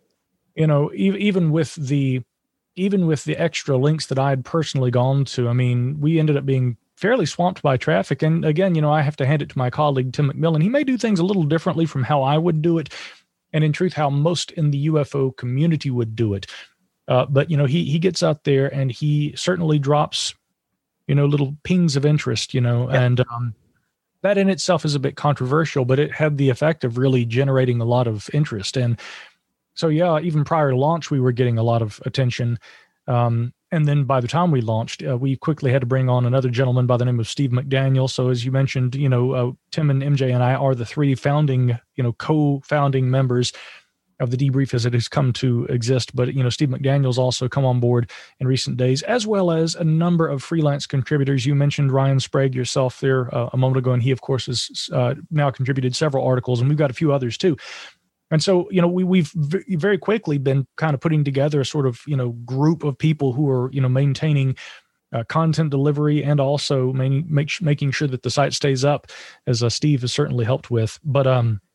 even with the extra links that I had personally gone to, I mean, we ended up being fairly swamped by traffic. And again, I have to hand it to my colleague, Tim McMillan. He may do things a little differently from how I would do it. And in truth, how most in the UFO community would do it. But, he gets out there and he certainly drops, little pings of interest, and that in itself is a bit controversial, but it had the effect of really generating a lot of interest. And so, yeah, even prior to launch, we were getting a lot of attention. And then by the time we launched, we quickly had to bring on another gentleman by the name of Steve McDaniel. So as you mentioned, Tim and MJ and I are the 3 founding, co-founding members. the debrief as it has come to exist. But, Steve McDaniel's also come on board in recent days, as well as a number of freelance contributors. You mentioned Ryan Sprague yourself there a moment ago, and he, of course, has now contributed several articles, and we've got a few others too. And so, we've very quickly been kind of putting together a sort of, group of people who are, maintaining content delivery and also making sure that the site stays up, as Steve has certainly helped with. But,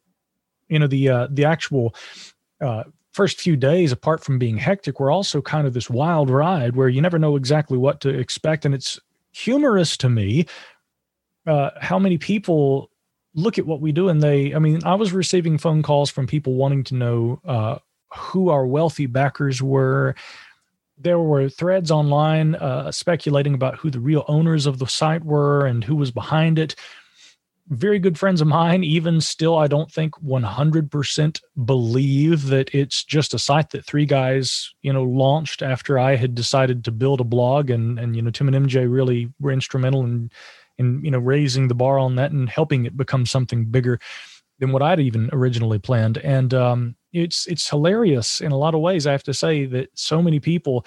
the actual first few days, apart from being hectic, were also kind of this wild ride where you never know exactly what to expect. And it's humorous to me how many people look at what we do. And I was receiving phone calls from people wanting to know who our wealthy backers were. There were threads online speculating about who the real owners of the site were and who was behind it. Very good friends of mine, even still, I don't think 100% believe that it's just a site that three guys, launched after I had decided to build a blog. And Tim and MJ really were instrumental in raising the bar on that and helping it become something bigger than what I'd even originally planned. And it's hilarious in a lot of ways, I have to say, that so many people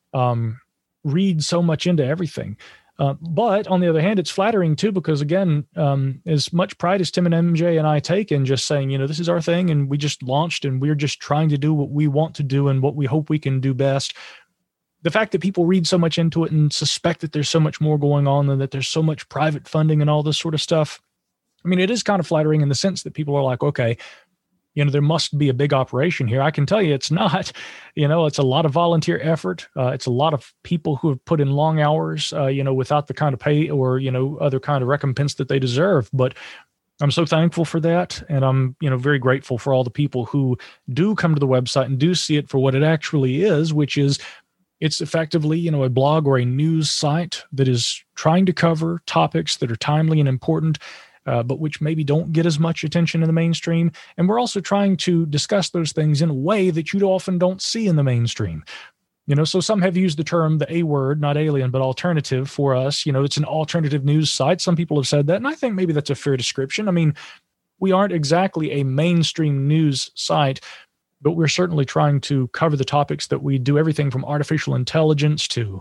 read so much into everything. But on the other hand, it's flattering too, because again, as much pride as Tim and MJ and I take in just saying, this is our thing and we just launched and we're just trying to do what we want to do and what we hope we can do best. The fact that people read so much into it and suspect that there's so much more going on and that there's so much private funding and all this sort of stuff. It is kind of flattering in the sense that people are like, okay, there must be a big operation here. I can tell you it's not. It's a lot of volunteer effort. It's a lot of people who have put in long hours, without the kind of pay or, other kind of recompense that they deserve. But I'm so thankful for that. And I'm, very grateful for all the people who do come to the website and do see it for what it actually is, which is it's effectively, a blog or a news site that is trying to cover topics that are timely and important, but which maybe don't get as much attention in the mainstream. And we're also trying to discuss those things in a way that you often don't see in the mainstream. So some have used the term, the A word, not alien, but alternative for us. It's an alternative news site. Some people have said that, and I think maybe that's a fair description. We aren't exactly a mainstream news site, but we're certainly trying to cover the topics that we do, everything from artificial intelligence to,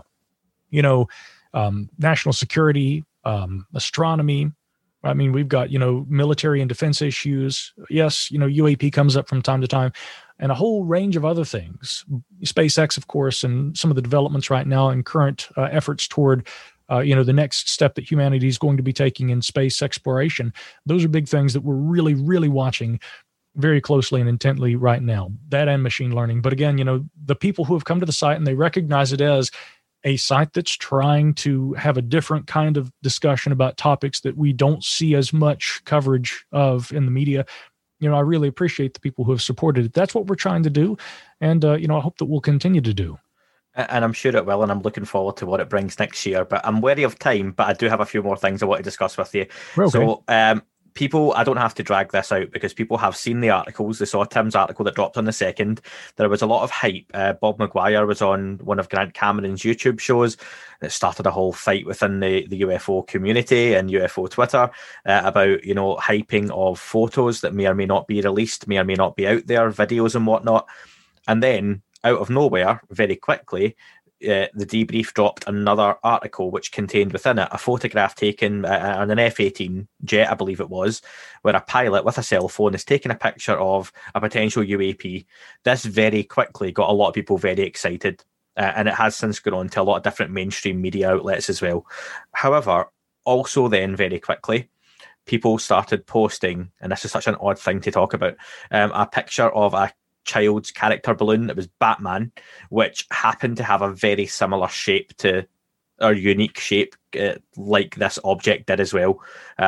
national security, astronomy. We've got, military and defense issues. Yes, UAP comes up from time to time, and a whole range of other things. SpaceX, of course, and some of the developments right now and current efforts toward, the next step that humanity is going to be taking in space exploration. Those are big things that we're really, really watching very closely and intently right now, that and machine learning. But again, the people who have come to the site and they recognize it as a site that's trying to have a different kind of discussion about topics that we don't see as much coverage of in the media. I really appreciate the people who have supported it. That's what we're trying to do. And, I hope that we'll continue to do. And I'm sure it will, and I'm looking forward to what it brings next year. But I'm wary of time, but I do have a few more things I want to discuss with you. Okay. So, people, I don't have to drag this out because people have seen the articles. They saw Tim's article that dropped on the 2nd. There was a lot of hype. Bob Maguire was on one of Grant Cameron's YouTube shows. It started a whole fight within the UFO community and UFO Twitter about, hyping of photos that may or may not be released, may or may not be out there, videos and whatnot. And then out of nowhere, very quickly, the debrief dropped another article which contained within it a photograph taken on an F-18 jet, I believe it was, where a pilot with a cell phone is taking a picture of a potential UAP. This very quickly got a lot of people very excited, and it has since gone on to a lot of different mainstream media outlets as well. However, also then very quickly, people started posting, and this is such an odd thing to talk about, a picture of a child's character balloon. It was Batman, which happened to have a very similar shape to, or unique shape, like this object did as well.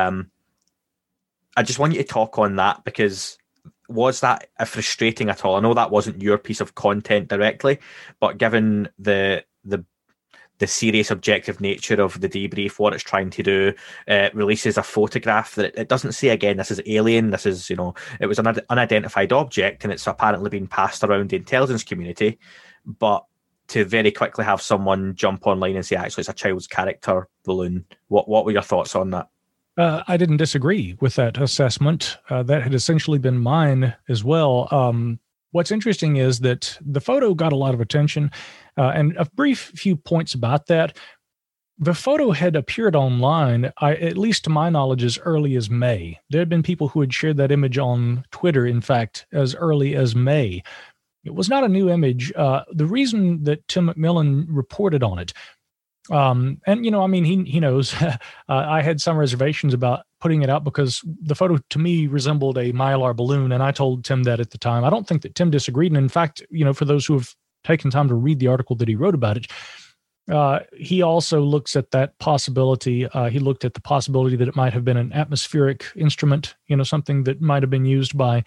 I just want you to talk on that, because was that frustrating at all? I know that wasn't your piece of content directly, but given the serious objective nature of the debrief, what it's trying to do, releases a photograph that it doesn't say, again, this is alien, this is, it was an unidentified object and it's apparently been passed around the intelligence community, but to very quickly have someone jump online and say, actually, it's a child's character balloon. What were your thoughts on that? I didn't disagree with that assessment. That had essentially been mine as well. what's interesting is that the photo got a lot of attention, and a brief few points about that. The photo had appeared online, at least to my knowledge, as early as May. There had been people who had shared that image on Twitter, in fact, as early as May. It was not a new image. The reason that Tim McMillan reported on it, and, he knows, I had some reservations about putting it out because the photo to me resembled a Mylar balloon, and I told Tim that at the time. I don't think that Tim disagreed. And in fact, for those who have taken time to read the article that he wrote about it, he also looks at that possibility. He looked at the possibility that it might have been an atmospheric instrument, something that might have been used by,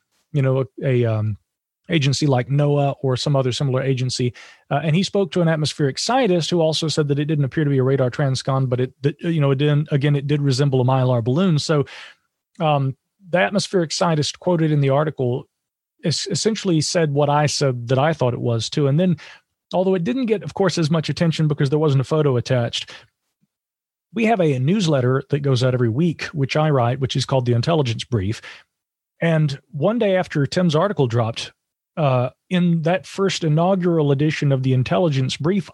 a agency like NOAA or some other similar agency. And he spoke to an atmospheric scientist who also said that it didn't appear to be a radar transcon, but it did resemble a Mylar balloon. So the atmospheric scientist quoted in the article essentially said what I said that I thought it was too. And then, although it didn't get, of course, as much attention because there wasn't a photo attached, we have a newsletter that goes out every week, which I write, which is called the Intelligence Brief. And one day after Tim's article dropped, in that first inaugural edition of the Intelligence Brief,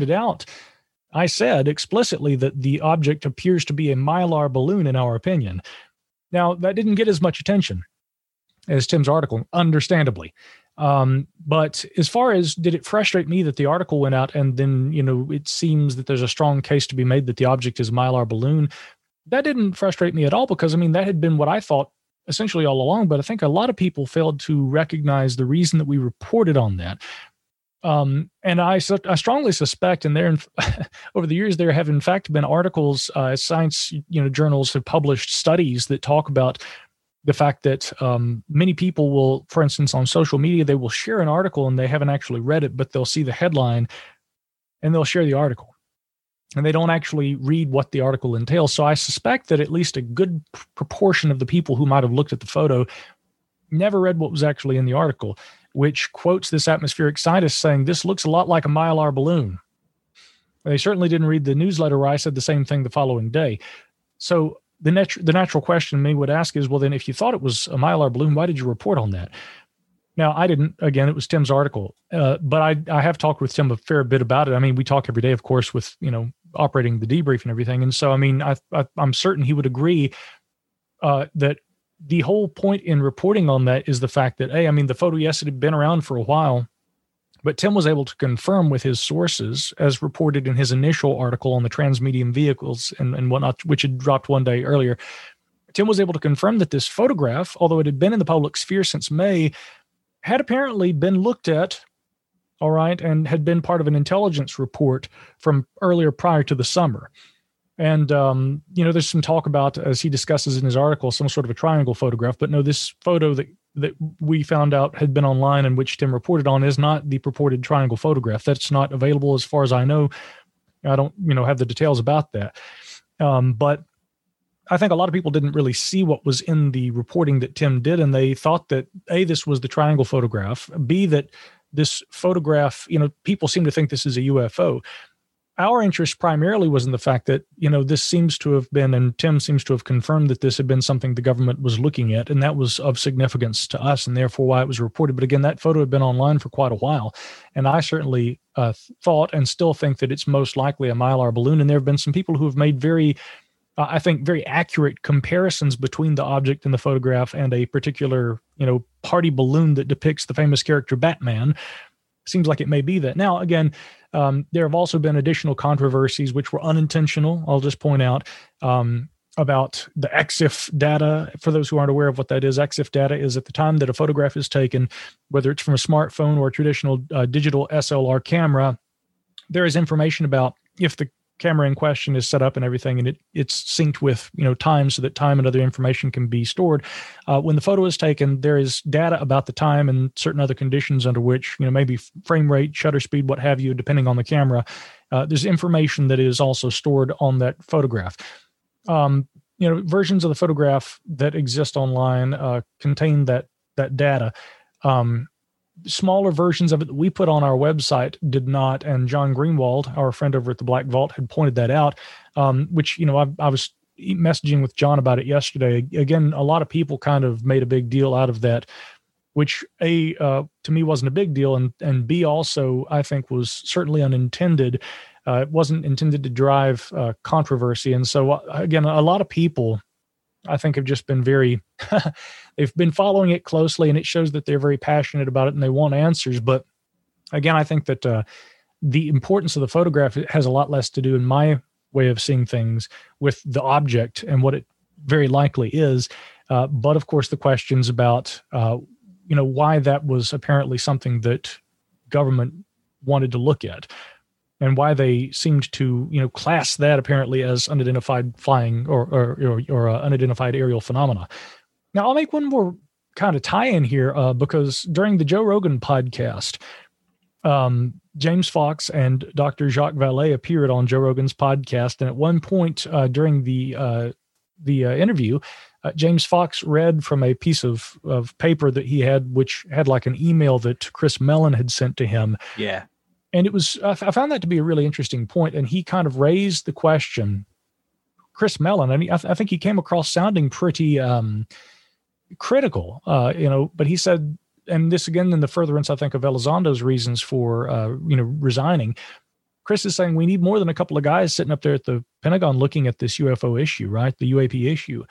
I said explicitly that the object appears to be a Mylar balloon in our opinion. Now, that didn't get as much attention as Tim's article, understandably. But as far as did it frustrate me that the article went out and then, it seems that there's a strong case to be made that the object is a Mylar balloon, that didn't frustrate me at all because, that had been what I thought essentially all along. But I think a lot of people failed to recognize the reason that we reported on that. And I strongly suspect, and over the years, there have in fact been articles, science, journals have published studies that talk about the fact that many people will, for instance, on social media, they will share an article and they haven't actually read it, but they'll see the headline and they'll share the article. And they don't actually read what the article entails. So I suspect that at least a good proportion of the people who might have looked at the photo never read what was actually in the article, which quotes this atmospheric scientist saying, this looks a lot like a Mylar balloon. They certainly didn't read the newsletter where I said the same thing the following day. So the natural question me would ask is, well, then if you thought it was a Mylar balloon, why did you report on that? Now, I didn't. Again, it was Tim's article, but I have talked with Tim a fair bit about it. We talk every day, of course, with, operating the debrief and everything. And so, I'm certain he would agree that the whole point in reporting on that is the fact that, the photo, yes, it had been around for a while, but Tim was able to confirm with his sources, as reported in his initial article on the transmedium vehicles and whatnot, which had dropped one day earlier. Tim was able to confirm that this photograph, although it had been in the public sphere since May, had apparently been looked at, all right, and had been part of an intelligence report from earlier prior to the summer. And, there's some talk about, as he discusses in his article, some sort of a triangle photograph. But no, this photo that we found out had been online and which Tim reported on is not the purported triangle photograph. That's not available as far as I know. I don't, have the details about that. But I think a lot of people didn't really see what was in the reporting that Tim did, and they thought that, A, this was the triangle photograph, B, that this photograph, people seem to think this is a UFO. Our interest primarily was in the fact that, this seems to have been, and Tim seems to have confirmed that this had been something the government was looking at, and that was of significance to us, and therefore why it was reported. But again, that photo had been online for quite a while, and I certainly thought and still think that it's most likely a Mylar balloon, and there have been some people who have made very accurate comparisons between the object in the photograph and a particular, party balloon that depicts the famous character Batman. Seems like it may be that. Now, again, there have also been additional controversies which were unintentional. I'll just point out about the EXIF data. For those who aren't aware of what that is, EXIF data is at the time that a photograph is taken, whether it's from a smartphone or a traditional digital SLR camera, there is information about if the camera in question is set up and everything, and it's synced with time so that time and other information can be stored. When the photo is taken, there is data about the time and certain other conditions under which maybe frame rate, shutter speed, what have you, depending on the camera. There's information that is also stored on that photograph. Versions of the photograph that exist online contain that data. Smaller versions of it that we put on our website did not, and John Greenwald, our friend over at the Black Vault, had pointed that out, which, I was messaging with John about it yesterday. Again, a lot of people kind of made a big deal out of that which to me wasn't a big deal, and B, also I think was certainly unintended. It wasn't intended to drive controversy. And so again, a lot of people, I think, have just been they've been following it closely, and it shows that they're very passionate about it and they want answers. But again, I think that the importance of the photograph has a lot less to do, in my way of seeing things, with the object and what it very likely is. But of course, the questions about, why that was apparently something that government wanted to look at, and why they seemed to, class that apparently as unidentified flying or unidentified aerial phenomena. Now, I'll make one more kind of tie-in here because during the Joe Rogan podcast, James Fox and Dr. Jacques Vallée appeared on Joe Rogan's podcast, and at one point during the interview, James Fox read from a piece of paper that he had, which had like an email that Chris Mellon had sent to him. Yeah. And it was, I found that to be a really interesting point. And he kind of raised the question, Chris Mellon, and I think he came across sounding pretty critical, but he said, and this again in the furtherance, I think, of Elizondo's reasons for, resigning. Chris is saying we need more than a couple of guys sitting up there at the Pentagon looking at this UFO issue, right? The UAP issue.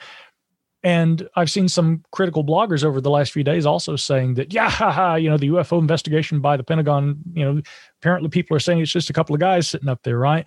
And I've seen some critical bloggers over the last few days also saying that, the UFO investigation by the Pentagon, apparently people are saying it's just a couple of guys sitting up there, right?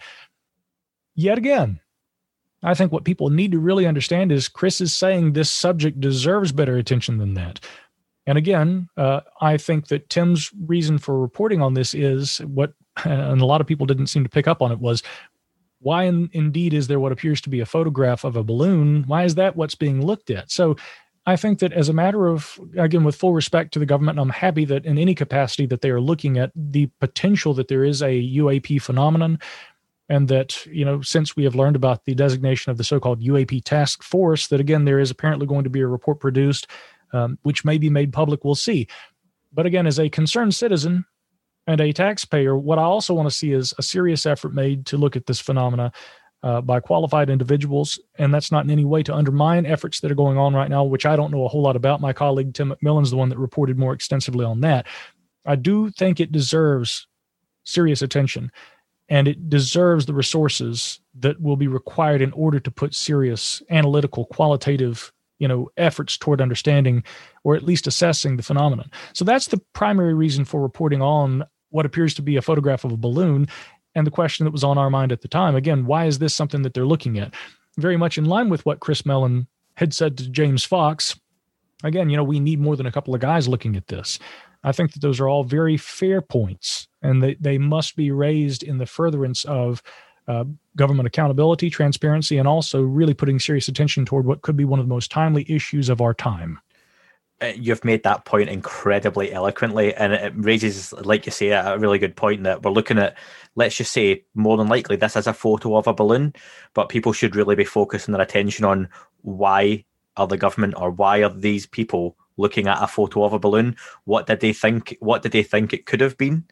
Yet again, I think what people need to really understand is Chris is saying this subject deserves better attention than that. And again, I think that Tim's reason for reporting on this is and a lot of people didn't seem to pick up on it, was why indeed is there what appears to be a photograph of a balloon? Why is that what's being looked at? So I think that as a matter of, again, with full respect to the government, I'm happy that in any capacity that they are looking at the potential that there is a UAP phenomenon, and that, since we have learned about the designation of the so-called UAP task force, that again, there is apparently going to be a report produced, which may be made public. We'll see. But again, as a concerned citizen and a taxpayer, what I also want to see is a serious effort made to look at this phenomena by qualified individuals. And that's not in any way to undermine efforts that are going on right now, which I don't know a whole lot about. My colleague Tim McMillan's the one that reported more extensively on that. I do think it deserves serious attention, and it deserves the resources that will be required in order to put serious analytical, qualitative efforts toward understanding or at least assessing the phenomenon. So that's the primary reason for reporting on what appears to be a photograph of a balloon, and the question that was on our mind at the time. Again, why is this something that they're looking at? Very much in line with what Chris Mellon had said to James Fox. Again, we need more than a couple of guys looking at this. I think that those are all very fair points, and they must be raised in the furtherance of government accountability, transparency, and also really putting serious attention toward what could be one of the most timely issues of our time. You've made that point incredibly eloquently, and it raises, like you say, a really good point that we're looking at, let's just say, more than likely this is a photo of a balloon, but people should really be focusing their attention on why are the government or why are these people looking at a photo of a balloon? What did they think it could have been?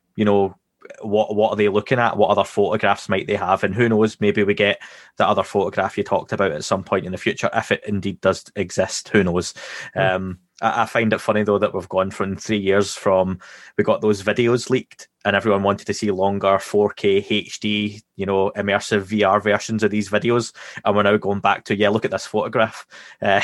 What are they looking at? What other photographs might they have? And who knows, maybe we get the other photograph you talked about at some point in the future, if it indeed does exist. Who knows? I find it funny, though, that we've gone from 3 years from, we got those videos leaked and everyone wanted to see longer 4K HD, immersive VR versions of these videos. And we're now going back to, look at this photograph. But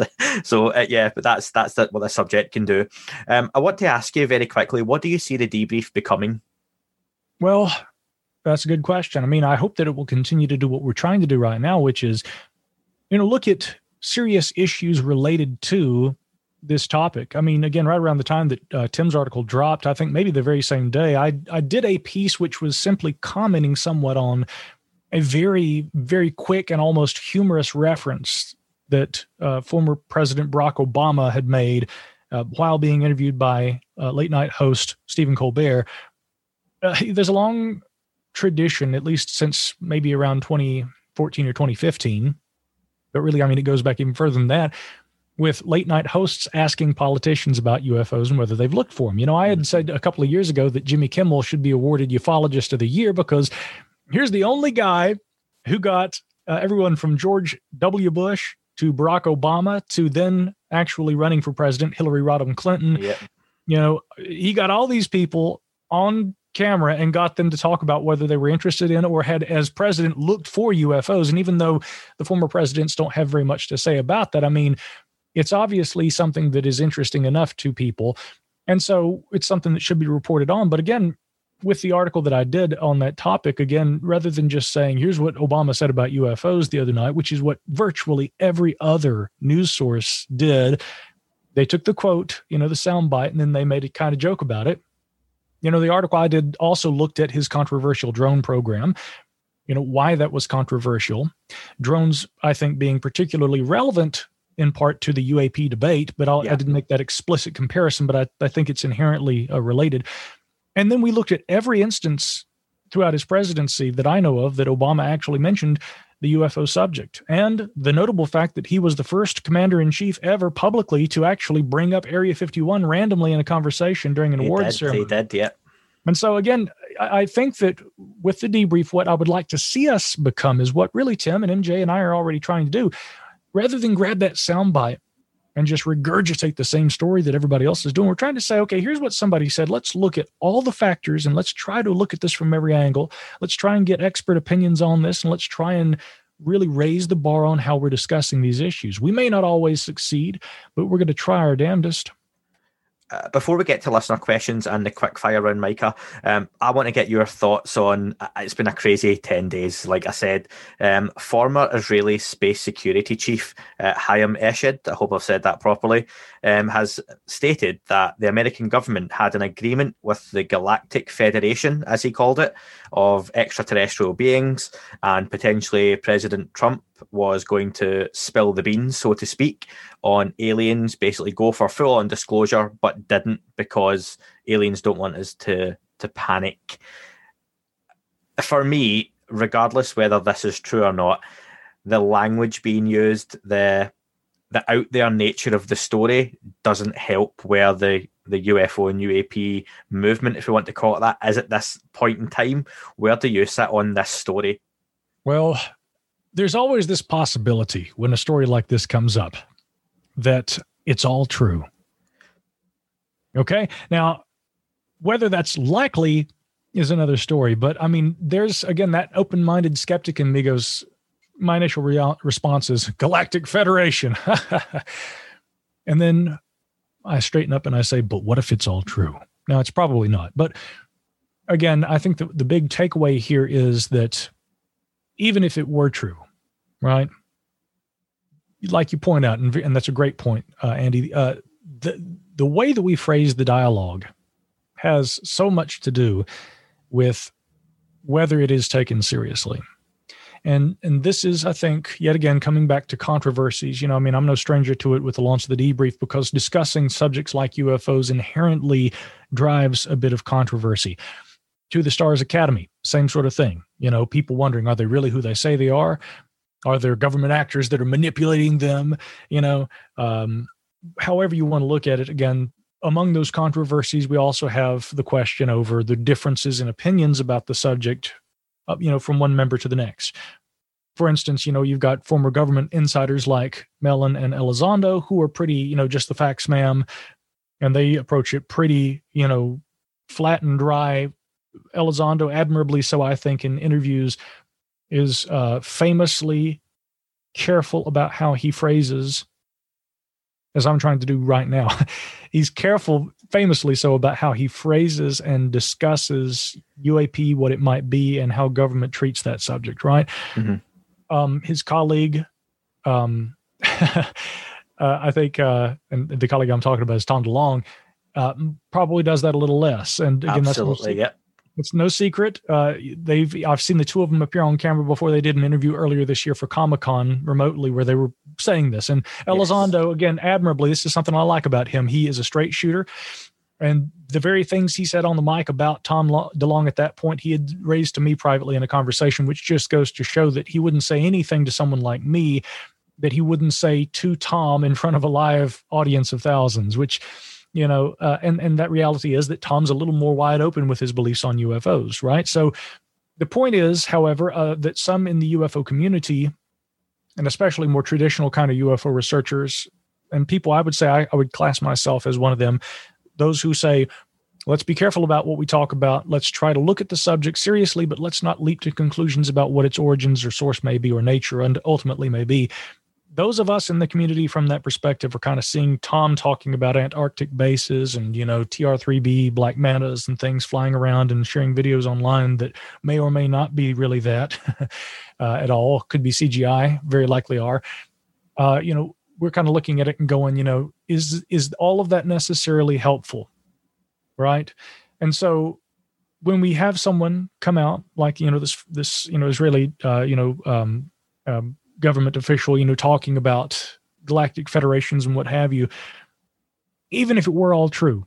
that's what the subject can do. I want to ask you very quickly, what do you see the debrief becoming? Well, that's a good question. I mean, I hope that it will continue to do what we're trying to do right now, which is, look at serious issues related to this topic. I mean, again, right around the time that Tim's article dropped, I think maybe the very same day, I did a piece which was simply commenting somewhat on a very, very quick and almost humorous reference that former President Barack Obama had made while being interviewed by late night host Stephen Colbert. There's a long tradition, at least since maybe around 2014 or 2015, but really, I mean, it goes back even further than that, with late night hosts asking politicians about UFOs and whether they've looked for them. I had said a couple of years ago that Jimmy Kimmel should be awarded Ufologist of the Year because here's the only guy who got everyone from George W. Bush to Barack Obama to then actually running for president, Hillary Rodham Clinton. Yep. You know, he got all these people on camera and got them to talk about whether they were interested in or had, as president, looked for UFOs. And even though the former presidents don't have very much to say about that, I mean, it's obviously something that is interesting enough to people. And so it's something that should be reported on. But again, with the article that I did on that topic, again, rather than just saying, here's what Obama said about UFOs the other night, which is what virtually every other news source did, they took the quote, the soundbite, and then they made a kind of joke about it. The article I did also looked at his controversial drone program, why that was controversial. Drones, I think, being particularly relevant in part to the UAP debate, but I didn't make that explicit comparison, but I think it's inherently related. And then we looked at every instance throughout his presidency that I know of that Obama actually mentioned the UFO subject, and the notable fact that he was the first commander-in-chief ever publicly to actually bring up Area 51 randomly in a conversation during an awards ceremony. He did, yeah. And so again, I think that with the debrief, what I would like to see us become is what really Tim and MJ and I are already trying to do. Rather than grab that soundbite and just regurgitate the same story that everybody else is doing, we're trying to say, okay, here's what somebody said. Let's look at all the factors and let's try to look at this from every angle. Let's try and get expert opinions on this, and let's try and really raise the bar on how we're discussing these issues. We may not always succeed, but we're going to try our damnedest. Before we get to listener questions and the quick fire round, Micah, I want to get your thoughts on, it's been a crazy 10 days, like I said. Former Israeli Space Security Chief Chaim Eshed, I hope I've said that properly, has stated that the American government had an agreement with the Galactic Federation, as he called it, of extraterrestrial beings, and potentially President Trump was going to spill the beans, so to speak, on aliens, basically go for full-on disclosure, but didn't because aliens don't want us to panic. For me, regardless whether this is true or not, the language being used, the out there nature of the story doesn't help where the UFO and UAP movement, if we want to call it that, is at this point in time. Where do you sit on this story? Well, there's always this possibility when a story like this comes up that it's all true. Okay? Now, whether that's likely is another story, but I mean, there's, again, that open-minded skeptic in me goes, my initial response is Galactic Federation. And then I straighten up and I say, but what if it's all true? Now, it's probably not. But again, I think the big takeaway here is that even if it were true, right? Like you point out, and that's a great point, Andy, the way that we phrase the dialogue has so much to do with whether it is taken seriously. And this is, I think, yet again, coming back to controversies. I'm no stranger to it with the launch of the debrief, because discussing subjects like UFOs inherently drives a bit of controversy. To the Stars Academy, same sort of thing. People wondering, are they really who they say they are? Are there government actors that are manipulating them? However you want to look at it, again, among those controversies, we also have the question over the differences in opinions about the subject, from one member to the next. For instance, you've got former government insiders like Mellon and Elizondo, who are pretty, just the facts, ma'am, and they approach it pretty, flat and dry. Elizondo, admirably so, I think, in interviews, is famously careful about how he phrases, as I'm trying to do right now. He's careful, famously so, about how he phrases and discusses UAP, what it might be, and how government treats that subject, right? Mm-hmm. His colleague, I think, and the colleague I'm talking about is Tom DeLonge, probably does that a little less. And again, absolutely, it's no secret. I've seen the two of them appear on camera before. They did an interview earlier this year for Comic-Con remotely where they were saying this. And Elizondo, again, admirably, this is something I like about him. He is a straight shooter. And the very things he said on the mic about Tom DeLonge at that point, he had raised to me privately in a conversation, which just goes to show that he wouldn't say anything to someone like me that he wouldn't say to Tom in front of a live audience of thousands, which... and that reality is that Tom's a little more wide open with his beliefs on UFOs, right? So the point is, however, that some in the UFO community and especially more traditional kind of UFO researchers and people, I would say I would class myself as one of them, those who say, let's be careful about what we talk about. Let's try to look at the subject seriously, but let's not leap to conclusions about what its origins or source may be or nature and ultimately may be. Those of us in the community from that perspective are kind of seeing Tom talking about Antarctic bases and, TR-3B, black mantas and things flying around and sharing videos online that may or may not be really that at all. Could be CGI, very likely are. We're kind of looking at it and going, is all of that necessarily helpful? Right. And so when we have someone come out like, this Israeli, government official, talking about galactic federations and what have you, even if it were all true,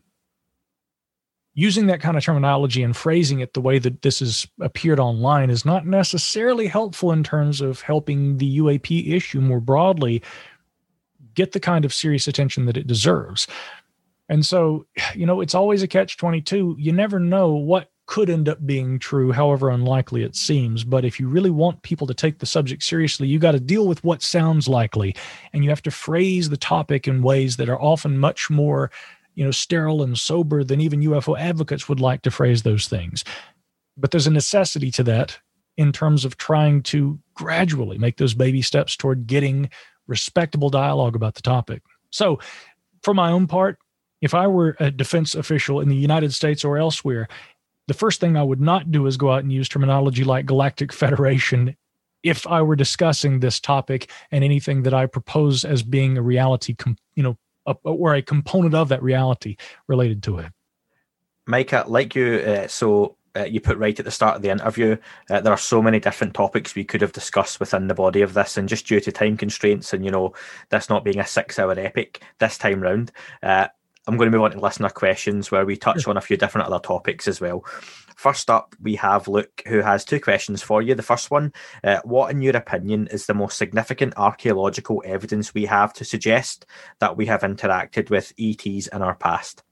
using that kind of terminology and phrasing it the way that this has appeared online is not necessarily helpful in terms of helping the UAP issue more broadly get the kind of serious attention that it deserves. And so, it's always a catch-22. You never know what could end up being true, however unlikely it seems. But if you really want people to take the subject seriously, you got to deal with what sounds likely. And you have to phrase the topic in ways that are often much more, sterile and sober than even UFO advocates would like to phrase those things. But there's a necessity to that in terms of trying to gradually make those baby steps toward getting respectable dialogue about the topic. So for my own part, if I were a defense official in the United States or elsewhere, the first thing I would not do is go out and use terminology like Galactic Federation if I were discussing this topic and anything that I propose as being a reality, or a component of that reality related to it. Micah, like you, you put right at the start of the interview, there are so many different topics we could have discussed within the body of this, and just due to time constraints and, this not being a 6-hour epic this time round, I'm going to move on to listener questions where we touch on a few different other topics as well. First up, we have Luke, who has 2 questions for you. The first one, what, in your opinion, is the most significant archaeological evidence we have to suggest that we have interacted with ETs in our past?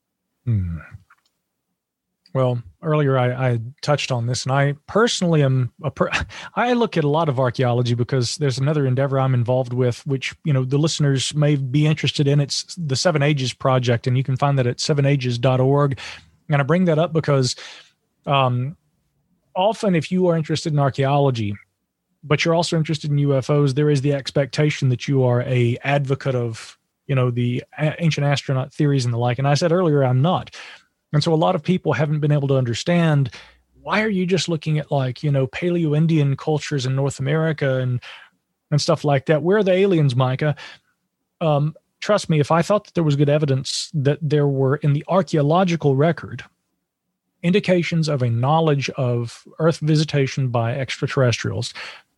Well, earlier I touched on this, and I personally I look at a lot of archaeology because there's another endeavor I'm involved with, which, the listeners may be interested in. It's the 7 Ages Project, and you can find that at 7ages.org. And I bring that up because often if you are interested in archaeology, but you're also interested in UFOs, there is the expectation that you are a advocate of, the ancient astronaut theories and the like. And I said earlier, I'm not. And so a lot of people haven't been able to understand, why are you just looking at Paleo-Indian cultures in North America and stuff like that? Where are the aliens, Micah? Trust me, if I thought that there was good evidence that there were in the archaeological record indications of a knowledge of Earth visitation by extraterrestrials,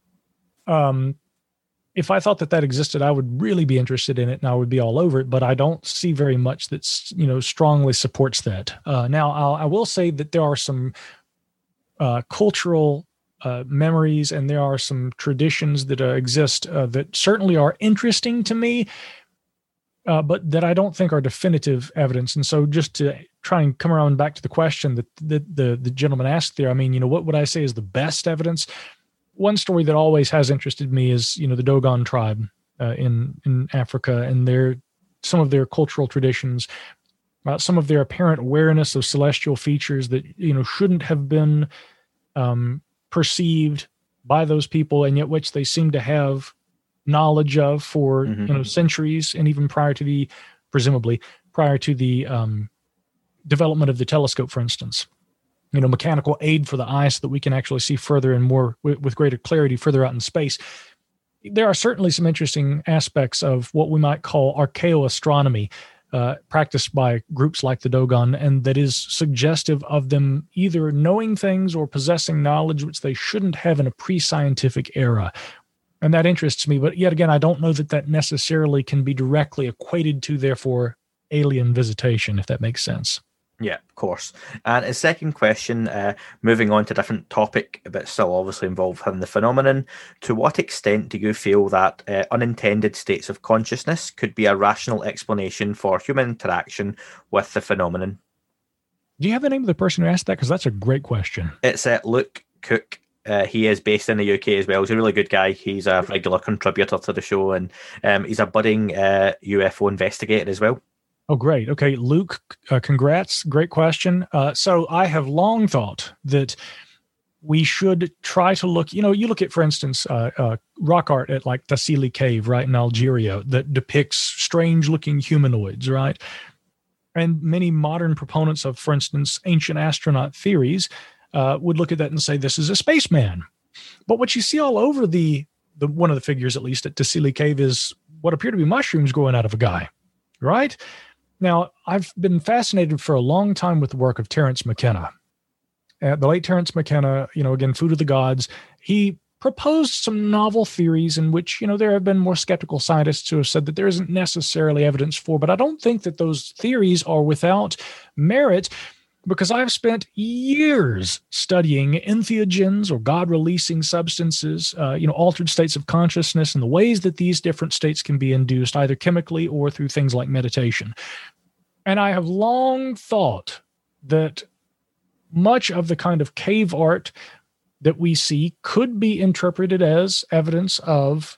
if I thought that existed, I would really be interested in it and I would be all over it, but I don't see very much that, strongly supports that. Now, I will say that there are some cultural memories and there are some traditions that exist that certainly are interesting to me, but that I don't think are definitive evidence. And so just to try and come around back to the question that the gentleman asked there, what would I say is the best evidence? One story that always has interested me is, the Dogon tribe in Africa and some of their cultural traditions, some of their apparent awareness of celestial features that, shouldn't have been perceived by those people, and yet which they seem to have knowledge of for, centuries, and even presumably prior to the development of the telescope, for instance. Mechanical aid for the eye so that we can actually see further and more with greater clarity further out in space. There are certainly some interesting aspects of what we might call archaeoastronomy practiced by groups like the Dogon, and that is suggestive of them either knowing things or possessing knowledge which they shouldn't have in a pre-scientific era. And that interests me, but yet again, I don't know that necessarily can be directly equated to, therefore, alien visitation, if that makes sense. Yeah, of course. And a second question, moving on to a different topic, but still obviously involved in the phenomenon. To what extent do you feel that unintended states of consciousness could be a rational explanation for human interaction with the phenomenon? Do you have the name of the person who asked that? Because that's a great question. It's Luke Cook, he is based in the UK as well. He's a really good guy. He's a regular contributor to the show, and he's a budding UFO investigator as well. Oh, great. Okay, Luke, congrats. Great question. So I have long thought that we should try to look, you look at, for instance, rock art at like Tassili Cave, right, in Algeria, that depicts strange-looking humanoids, right? And many modern proponents of, for instance, ancient astronaut theories would look at that and say, this is a spaceman. But what you see all over the one of the figures, at least at Tassili Cave, is what appear to be mushrooms growing out of a guy, right? Now, I've been fascinated for a long time with the work of Terence McKenna. The late Terence McKenna, again, Food of the Gods, he proposed some novel theories in which, there have been more skeptical scientists who have said that there isn't necessarily evidence for, but I don't think that those theories are without merit, because I've spent years studying entheogens, or God-releasing substances, altered states of consciousness, and the ways that these different states can be induced either chemically or through things like meditation. And I have long thought that much of the kind of cave art that we see could be interpreted as evidence of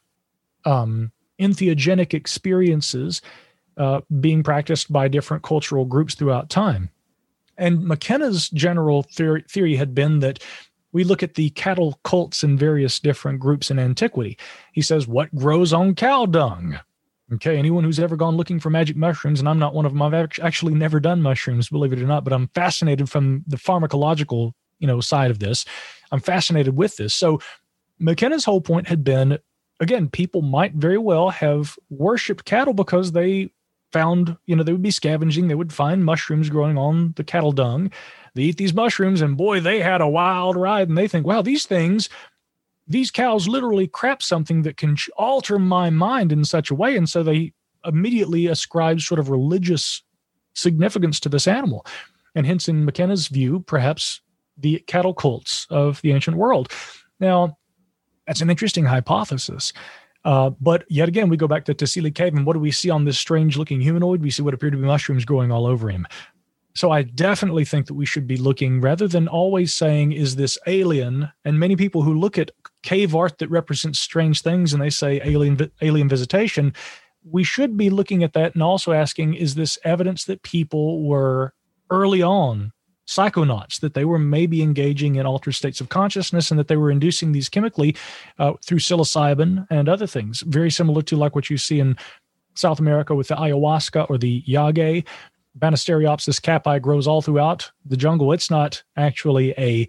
entheogenic experiences being practiced by different cultural groups throughout time. And McKenna's general theory had been that we look at the cattle cults in various different groups in antiquity. He says, what grows on cow dung? Okay, anyone who's ever gone looking for magic mushrooms, and I'm not one of them, I've actually never done mushrooms, believe it or not, but I'm fascinated from the pharmacological, side of this. I'm fascinated with this. So McKenna's whole point had been, again, people might very well have worshipped cattle because they found, they would be scavenging, they would find mushrooms growing on the cattle dung. They eat these mushrooms, and boy, they had a wild ride, and they think, wow, these cows literally crap something that can alter my mind in such a way. And so they immediately ascribe sort of religious significance to this animal. And hence, in McKenna's view, perhaps the cattle cults of the ancient world. Now, that's an interesting hypothesis. But yet again, we go back to Tassili Cave, and what do we see on this strange-looking humanoid? We see what appear to be mushrooms growing all over him. So I definitely think that we should be looking, rather than always saying, is this alien? And many people who look at cave art that represents strange things and they say alien visitation, we should be looking at that and also asking, is this evidence that people were early on psychonauts, that they were maybe engaging in altered states of consciousness and that they were inducing these chemically through psilocybin and other things, very similar to like what you see in South America with the ayahuasca or the yage. Banisteriopsis caapi grows all throughout the jungle. It's not actually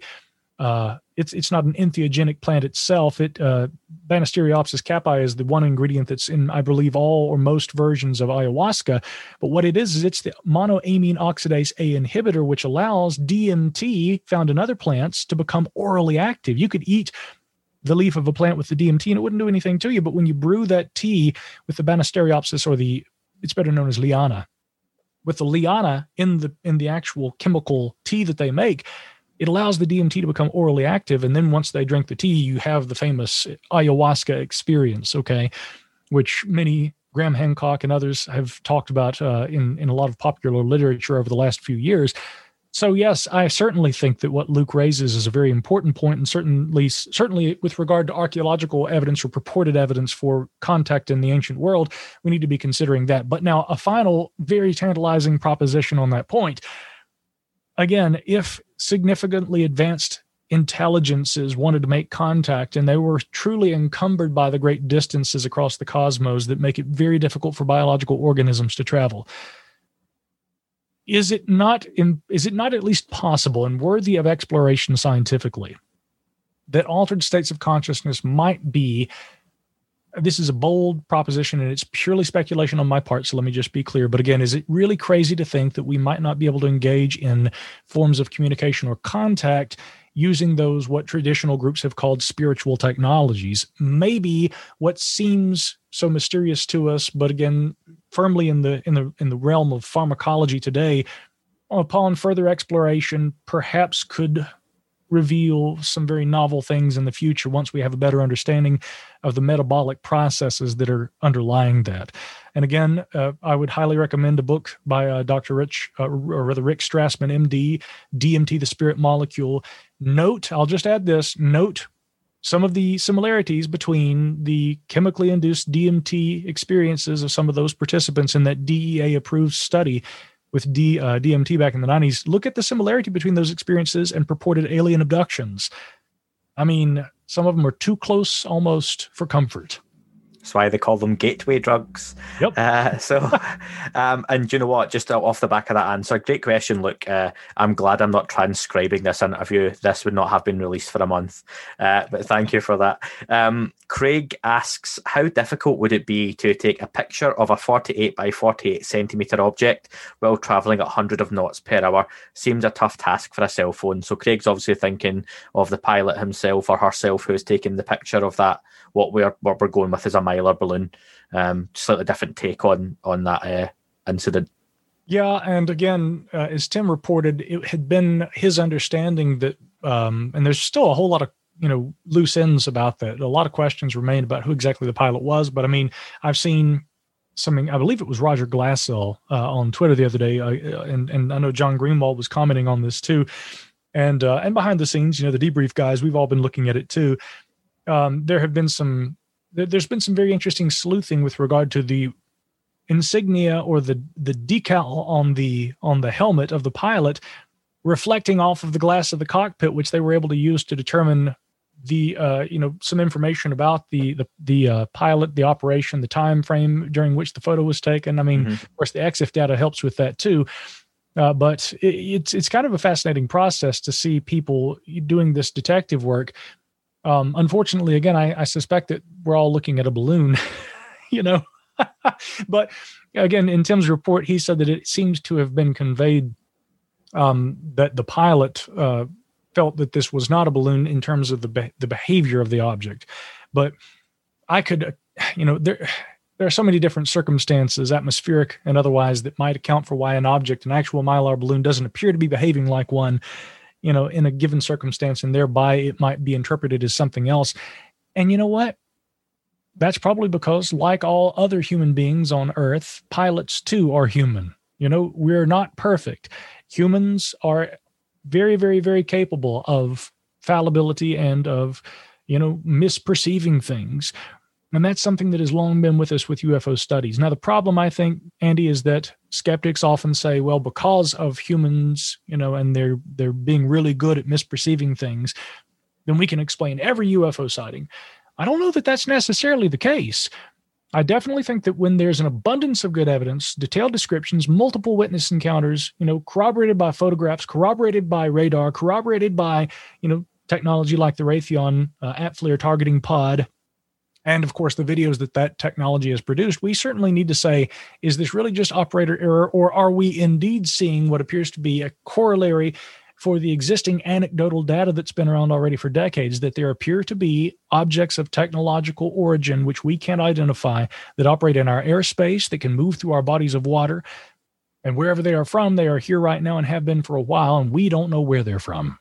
it's not an entheogenic plant itself. Banisteriopsis caapi is the one ingredient that's in, I believe, all or most versions of ayahuasca. But what it is it's the monoamine oxidase A inhibitor, which allows DMT found in other plants to become orally active. You could eat the leaf of a plant with the DMT and it wouldn't do anything to you. But when you brew that tea with the Banisteriopsis, or it's better known as liana, with the liana in the actual chemical tea that they make, it allows the DMT to become orally active. And then once they drink the tea, you have the famous ayahuasca experience, okay, which many, Graham Hancock and others, have talked about in a lot of popular literature over the last few years. So yes, I certainly think that what Luke raises is a very important point, and certainly with regard to archaeological evidence or purported evidence for contact in the ancient world, we need to be considering that. But now a final, very tantalizing proposition on that point. Again, if significantly advanced intelligences wanted to make contact and they were truly encumbered by the great distances across the cosmos that make it very difficult for biological organisms to travel, is it not at least possible and worthy of exploration scientifically that altered states of consciousness might be, this is a bold proposition and it's purely speculation on my part, so let me just be clear, but again, is it really crazy to think that we might not be able to engage in forms of communication or contact using those, what traditional groups have called spiritual technologies? Maybe what seems so mysterious to us, but again, firmly in the realm of pharmacology today, upon further exploration, perhaps could reveal some very novel things in the future once we have a better understanding of the metabolic processes that are underlying that. And again, I would highly recommend a book by Dr. Rick Strassman, MD, DMT, the Spirit Molecule. I'll just add this, note some of the similarities between the chemically induced DMT experiences of some of those participants in that DEA-approved study with DMT back in the 90s. Look at the similarity between those experiences and purported alien abductions. I mean, some of them are too close almost for comfort. That's why they call them gateway drugs. Yep. And you know what? Just off the back of that answer, great question. Look, I'm glad I'm not transcribing this interview. This would not have been released for a month. But thank you for that. Craig asks, how difficult would it be to take a picture of a 48 by 48 centimetre object while travelling at 100 knots per hour? Seems a tough task for a cell phone. So Craig's obviously thinking of the pilot himself or herself who's taking the picture of that. What we're going with is a Mylar balloon. Slightly different take on that incident. Yeah, and again, as Tim reported, it had been his understanding that, and there's still a whole lot of loose ends about that. A lot of questions remain about who exactly the pilot was. But I mean, I've seen something. I believe it was Roger Glassell on Twitter the other day, and I know John Greenwald was commenting on this too. And behind the scenes, the debrief guys, we've all been looking at it too. There's been some very interesting sleuthing with regard to the insignia or the decal on the helmet of the pilot reflecting off of the glass of the cockpit, which they were able to use to determine the some information about the pilot, the operation, the time frame during which the photo was taken. I mean, Of course, the EXIF data helps with that too. But it's kind of a fascinating process to see people doing this detective work. Unfortunately, again, I suspect that we're all looking at a balloon, But again, in Tim's report, he said that it seems to have been conveyed that the pilot felt that this was not a balloon in terms of the behavior of the object. But I could, there are so many different circumstances, atmospheric and otherwise, that might account for why an object, an actual Mylar balloon, doesn't appear to be behaving like one, in a given circumstance, and thereby it might be interpreted as something else. And you know what? That's probably because, like all other human beings on Earth, pilots too are human. We're not perfect. Humans are very, very, very capable of fallibility and of, misperceiving things. And that's something that has long been with us with UFO studies. Now, the problem, I think, Andy, is that skeptics often say, well, because of humans, and they're being really good at misperceiving things, then we can explain every UFO sighting. I don't know that that's necessarily the case. I definitely think that when there's an abundance of good evidence, detailed descriptions, multiple witness encounters, corroborated by photographs, corroborated by radar, corroborated by, technology like the Raytheon at-FLIR targeting pod, and of course the videos that technology has produced, we certainly need to say, is this really just operator error, or are we indeed seeing what appears to be a corollary for the existing anecdotal data that's been around already for decades, that there appear to be objects of technological origin which we can't identify, that operate in our airspace, that can move through our bodies of water, and wherever they are from, they are here right now and have been for a while, and we don't know where they're from.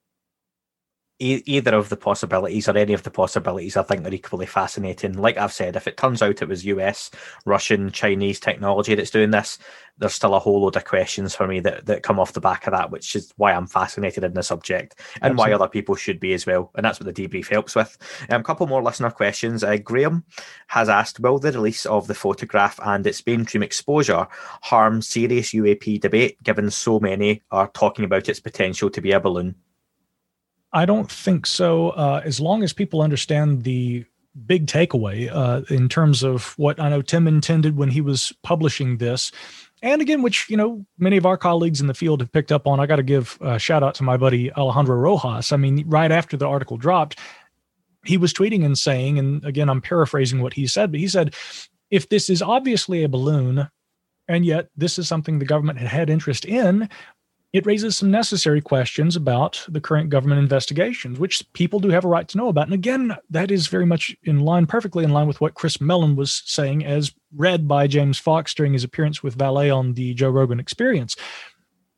Either of the possibilities or any of the possibilities, I think, are equally fascinating. Like I've said, if it turns out it was US, Russian, Chinese technology that's doing this, there's still a whole load of questions for me that come off the back of that, which is why I'm fascinated in the subject and Absolutely. Why other people should be as well. And that's what the debrief helps with. A couple more listener questions. Graham has asked, will the release of the photograph and its mainstream exposure harm serious UAP debate, given so many are talking about its potential to be a balloon? I don't think so. As long as people understand the big takeaway in terms of what I know Tim intended when he was publishing this, and again, which, many of our colleagues in the field have picked up on. I got to give a shout out to my buddy Alejandro Rojas. I mean, right after the article dropped, he was tweeting and saying, and again, I'm paraphrasing what he said, but he said, if this is obviously a balloon, and yet this is something the government had interest in, it raises some necessary questions about the current government investigations, which people do have a right to know about. And again, that is very much perfectly in line with what Chris Mellon was saying, as read by James Fox during his appearance with Valet on the Joe Rogan Experience.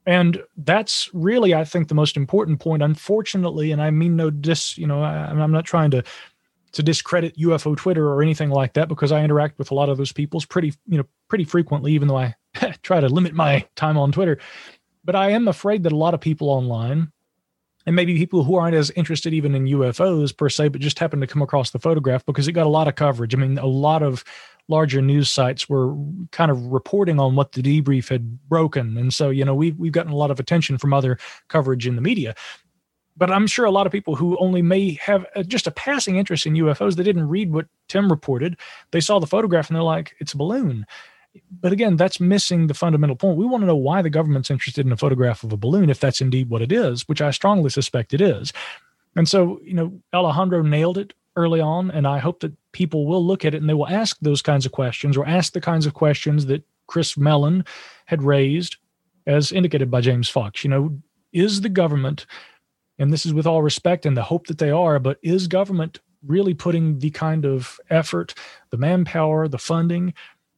And that's really, I think, the most important point. Unfortunately, and I mean I'm not trying to discredit UFO Twitter or anything like that, because I interact with a lot of those people pretty frequently, even though I try to limit my time on Twitter. But I am afraid that a lot of people online, and maybe people who aren't as interested even in UFOs per se, but just happen to come across the photograph because it got a lot of coverage. I mean, a lot of larger news sites were kind of reporting on what the debrief had broken. And so, we've gotten a lot of attention from other coverage in the media. But I'm sure a lot of people who only may have just a passing interest in UFOs, they didn't read what Tim reported. They saw the photograph and they're like, it's a balloon. But again, that's missing the fundamental point. We want to know why the government's interested in a photograph of a balloon, if that's indeed what it is, which I strongly suspect it is. And so, Alejandro nailed it early on, and I hope that people will look at it and they will ask those kinds of questions, or ask the kinds of questions that Chris Mellon had raised, as indicated by James Fox. Is the government, and this is with all respect and the hope that they are, but is government really putting the kind of effort, the manpower, the funding,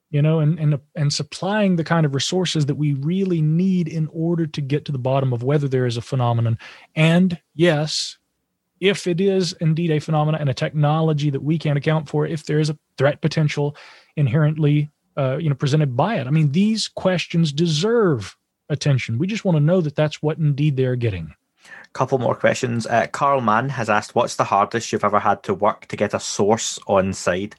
and supplying the kind of resources that we really need in order to get to the bottom of whether there is a phenomenon? And yes, if it is indeed a phenomenon and a technology that we can't account for, if there is a threat potential inherently, presented by it. I mean, these questions deserve attention. We just want to know that that's what indeed they're getting. Couple more questions. Carl Mann has asked, what's the hardest you've ever had to work to get a source on side?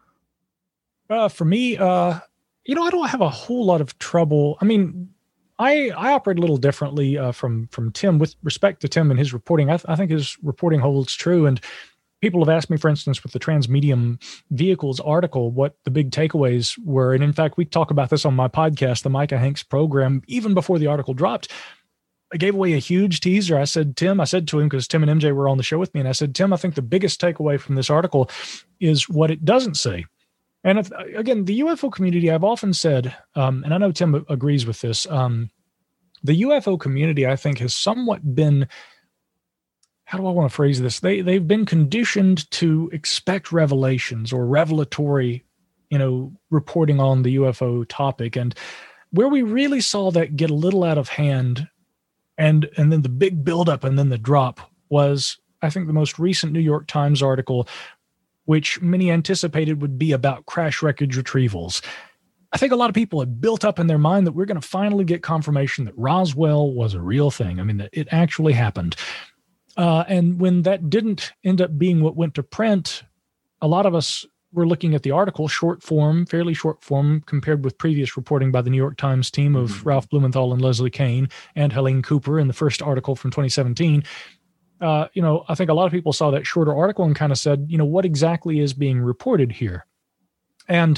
For me, I don't have a whole lot of trouble. I mean, I operate a little differently from Tim with respect to Tim and his reporting. I think his reporting holds true. And people have asked me, for instance, with the Transmedium Vehicles article, what the big takeaways were. And in fact, we talk about this on my podcast, the Micah Hanks Program, even before the article dropped. I gave away a huge teaser. I said to him, because Tim and MJ were on the show with me, and I said, Tim, I think the biggest takeaway from this article is what it doesn't say. And again, the UFO community, I've often said, and I know Tim agrees with this, the UFO community, I think, has somewhat been, how do I want to phrase this? They've been conditioned to expect revelations or revelatory, reporting on the UFO topic. And where we really saw that get a little out of hand, and then the big buildup and then the drop, was, I think, the most recent New York Times article, which many anticipated would be about crash wreckage retrievals. I think a lot of people had built up in their mind that we're going to finally get confirmation that Roswell was a real thing. I mean, that it actually happened. And when that didn't end up being what went to print, a lot of us were looking at the article, fairly short form, compared with previous reporting by the New York Times team of Ralph Blumenthal and Leslie Kean and Helene Cooper in the first article from 2017. I think a lot of people saw that shorter article and kind of said, what exactly is being reported here? And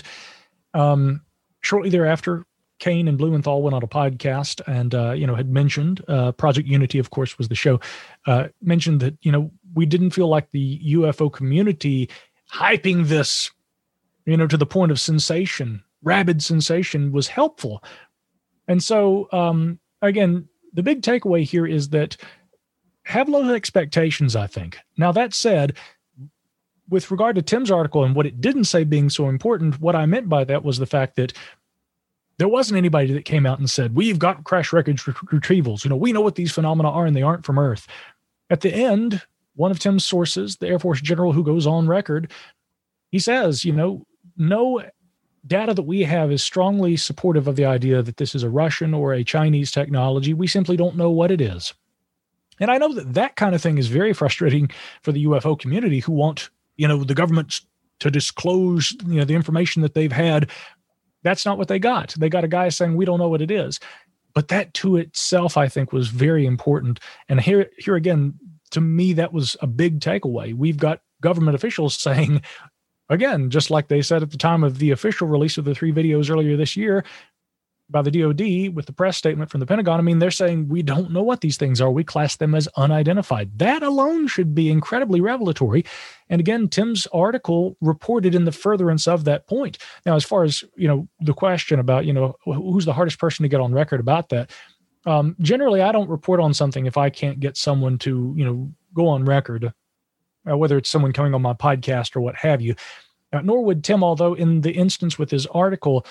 shortly thereafter, Kean and Blumenthal went on a podcast and, had mentioned, Project Unity, of course, was the show, mentioned that, we didn't feel like the UFO community hyping this, to the point of sensation, rabid sensation, was helpful. And so, again, the big takeaway here is that have low expectations, I think. Now, that said, with regard to Tim's article and what it didn't say being so important, what I meant by that was the fact that there wasn't anybody that came out and said, we've got crash wreckage retrievals. We know what these phenomena are and they aren't from Earth. At the end, one of Tim's sources, the Air Force general who goes on record, he says, no data that we have is strongly supportive of the idea that this is a Russian or a Chinese technology. We simply don't know what it is. And I know that kind of thing is very frustrating for the UFO community who want, the government to disclose, the information that they've had. That's not what they got. They got a guy saying, we don't know what it is. But that to itself, I think, was very important. And here again, to me, that was a big takeaway. We've got government officials saying, again, just like they said at the time of the official release of the 3 videos earlier this year by the DOD with the press statement from the Pentagon, I mean, they're saying we don't know what these things are. We class them as unidentified. That alone should be incredibly revelatory. And again, Tim's article reported in the furtherance of that point. Now, as far as, the question about, who's the hardest person to get on record about that, generally, I don't report on something if I can't get someone to, go on record, whether it's someone coming on my podcast or what have you. Nor would Tim, although in the instance with his article,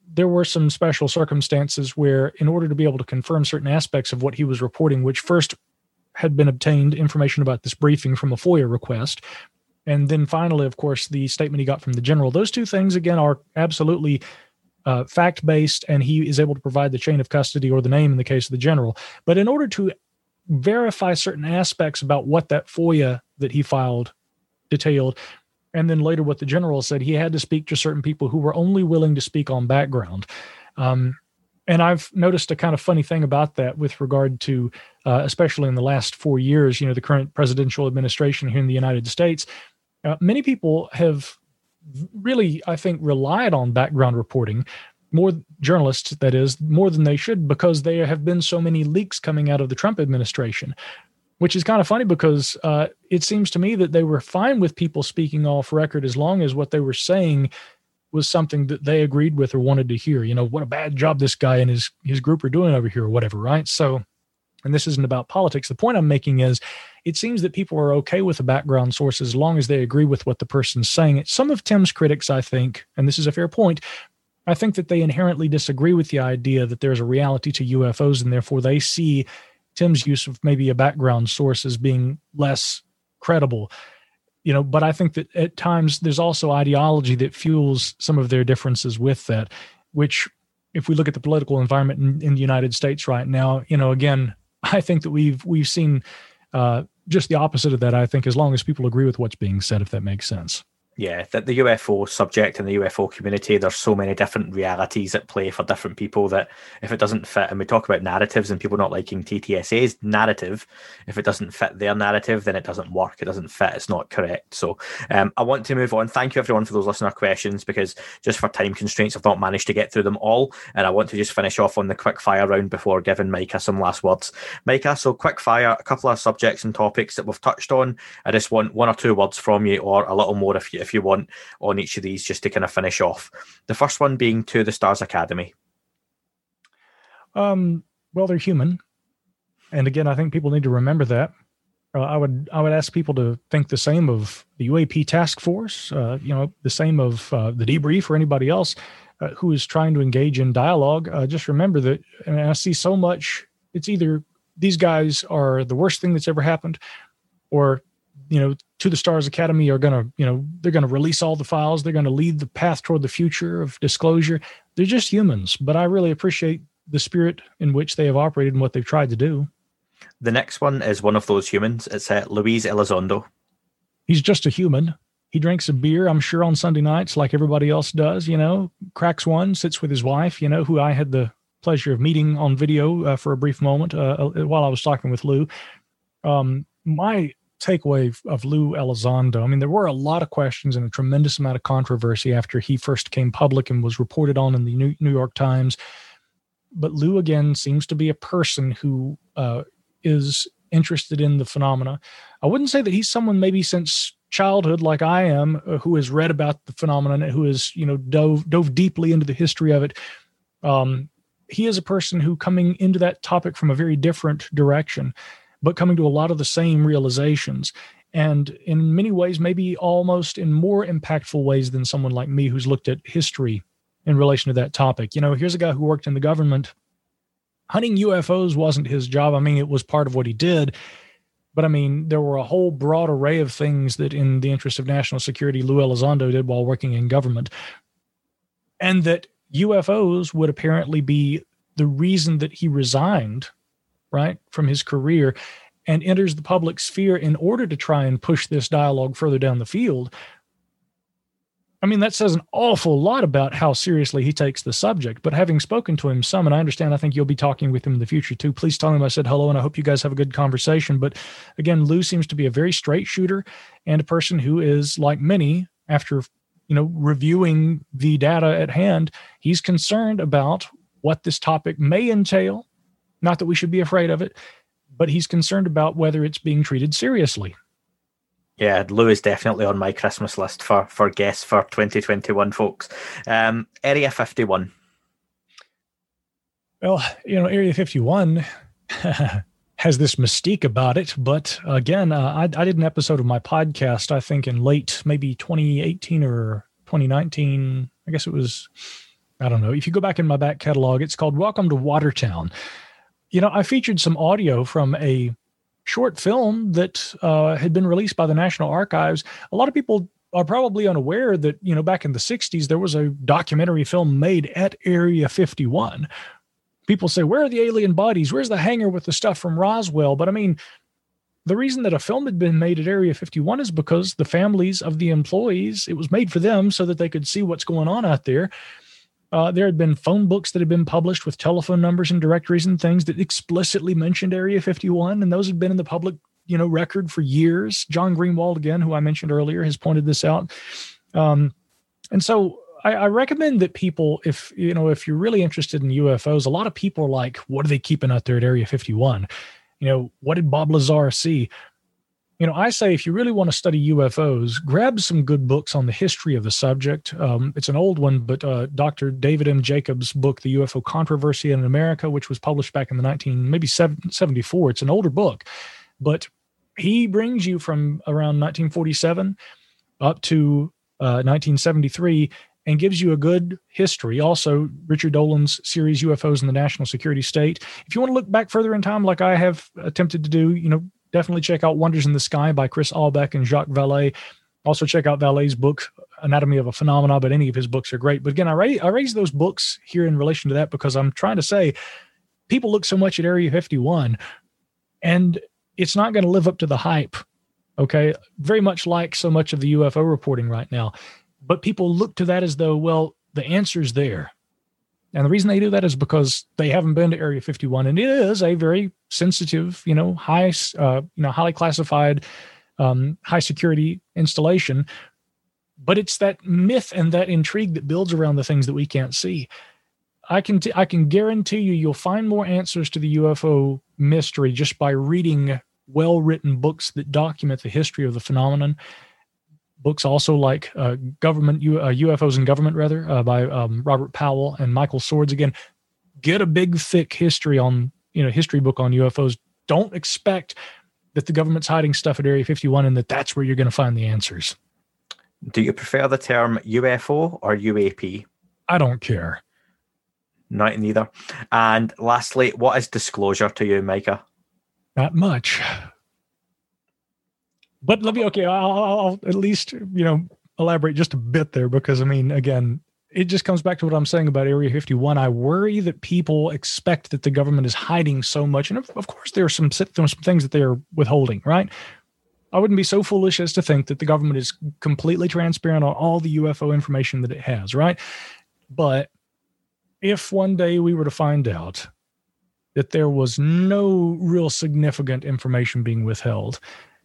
there were some special circumstances where, in order to be able to confirm certain aspects of what he was reporting, which first had been obtained information about this briefing from a FOIA request, and then finally, of course, the statement he got from the general, those two things, again, are absolutely fact-based, and he is able to provide the chain of custody or the name in the case of the general. But in order to verify certain aspects about what that FOIA that he filed detailed, and then later what the general said, he had to speak to certain people who were only willing to speak on background. And I've noticed a kind of funny thing about that with regard to, especially in the last 4 years, the current presidential administration here in the United States. Many people have really, I think, relied on background reporting, more journalists, that is, more than they should, because there have been so many leaks coming out of the Trump administration, which is kind of funny because it seems to me that they were fine with people speaking off record as long as what they were saying was something that they agreed with or wanted to hear. What a bad job this guy and his group are doing over here or whatever, right? So, and this isn't about politics. The point I'm making is it seems that people are okay with the background sources as long as they agree with what the person's saying. Some of Tim's critics, I think, and this is a fair point, I think that they inherently disagree with the idea that there's a reality to UFOs, and therefore they see Tim's use of maybe a background source as being less credible. But I think that at times there's also ideology that fuels some of their differences with that, which, if we look at the political environment in the United States right now, again, I think that we've seen just the opposite of that, I think, as long as people agree with what's being said, if that makes sense. Yeah, that the UFO subject and the UFO community, there's so many different realities at play for different people that if it doesn't fit, and we talk about narratives and people not liking TTSA's narrative, if it doesn't fit their narrative, then it doesn't work, it doesn't fit, it's not correct. So I want to move on. Thank you everyone for those listener questions, because just for time constraints, I've not managed to get through them all, and I want to just finish off on the quick fire round before giving Micah some last words. Micah, so quick fire, a couple of subjects and topics that we've touched on. I just want one or two words from you, or a little more if you want, on each of these, just to kind of finish off. The first one being To the Stars Academy. Well, they're human, and again, I think people need to remember that. I would ask people to think the same of the UAP task force, the same of the debrief or anybody else who is trying to engage in dialogue. Just remember that, and I see so much, it's either these guys are the worst thing that's ever happened, or To the Stars Academy are going to, they're going to release all the files. They're going to lead the path toward the future of disclosure. They're just humans, but I really appreciate the spirit in which they have operated and what they've tried to do. The next one is one of those humans. It's Luis Elizondo. He's just a human. He drinks a beer, I'm sure, on Sunday nights like everybody else does, cracks one, sits with his wife, who I had the pleasure of meeting on video for a brief moment while I was talking with Lou. My takeaway of Lou Elizondo, there were a lot of questions and a tremendous amount of controversy after he first came public and was reported on in the New York Times. But Lou, again, seems to be a person who is interested in the phenomena. I wouldn't say that he's someone maybe since childhood like I am, who has read about the phenomenon, who has, dove deeply into the history of it. He is a person who, coming into that topic from a very different direction, but coming to a lot of the same realizations, and in many ways, maybe almost in more impactful ways than someone like me who's looked at history in relation to that topic. Here's a guy who worked in the government. Hunting UFOs wasn't his job. It was part of what he did. But there were a whole broad array of things that, in the interest of national security, Lou Elizondo did while working in government. And that UFOs would apparently be the reason that he resigned, right, from his career and enters the public sphere in order to try and push this dialogue further down the field. That says an awful lot about how seriously he takes the subject. But having spoken to him some, and I understand, I think you'll be talking with him in the future too, please tell him I said hello, and I hope you guys have a good conversation. But again, Lou seems to be a very straight shooter and a person who is, like many, after reviewing the data at hand, he's concerned about what this topic may entail. Not that we should be afraid of it, but he's concerned about whether it's being treated seriously. Yeah, Lou is definitely on my Christmas list for guests for 2021, folks. Area 51. Well, Area 51 has this mystique about it. But again, I did an episode of my podcast, I think in late, maybe 2018 or 2019. I guess it was I don't know, if you go back in my back catalog, it's called Welcome to Watertown. You know, I featured some audio from a short film that had been released by the National Archives. A lot of people are probably unaware that, you know, back in the 60s, there was a documentary film made at Area 51. People say, where are the alien bodies? Where's the hangar with the stuff from Roswell? But I mean, the reason that a film had been made at Area 51 is because the families of the employees, it was made for them so that they could see what's going on out there. There had been phone books that had been published with telephone numbers and directories and things that explicitly mentioned Area 51, and those had been in the public, you know, record for years. John Greenwald, again, who I mentioned earlier, has pointed this out. And so I recommend that people, if you're really interested in UFOs, a lot of people are like, what are they keeping out there at Area 51? You know, what did Bob Lazar see? You know, I say if you really want to study UFOs, grab some good books on the history of the subject. It's an old one, but Dr. David M. Jacobs' book, The UFO Controversy in America, which was published back in the 1974. It's an older book, but he brings you from around 1947 up to 1973 and gives you a good history. Also, Richard Dolan's series, UFOs in the National Security State. If you want to look back further in time, like I have attempted to do, you know, definitely check out Wonders in the Sky by Chris Albeck and Jacques Vallée. Also check out Vallée's book, Anatomy of a Phenomena, but any of his books are great. But again, I raise those books here in relation to that because I'm trying to say people look so much at Area 51 and it's not going to live up to the hype, okay? Very much like so much of the UFO reporting right now. But people look to that as though, well, the answer's there. And the reason they do that is because they haven't been to Area 51, and it is a very sensitive, you know, highly classified, high security installation. But it's that myth and that intrigue that builds around the things that we can't see. I can guarantee you'll find more answers to the UFO mystery just by reading well-written books that document the history of the phenomenon. Books also like UFOs and Government, by Robert Powell and Michael Swords. Again, get a big, thick history book on UFOs. Don't expect that the government's hiding stuff at Area 51 and that's where you're going to find the answers. Do you prefer the term UFO or UAP? I don't care. Not neither. And lastly, what is disclosure to you, Micah? Not much. But I'll at least, elaborate just a bit there because, I mean, again, it just comes back to what I'm saying about Area 51. I worry that people expect that the government is hiding so much. And of course, there are some things that they are withholding, right? I wouldn't be so foolish as to think that the government is completely transparent on all the UFO information that it has, right? But if one day we were to find out that there was no real significant information being withheld,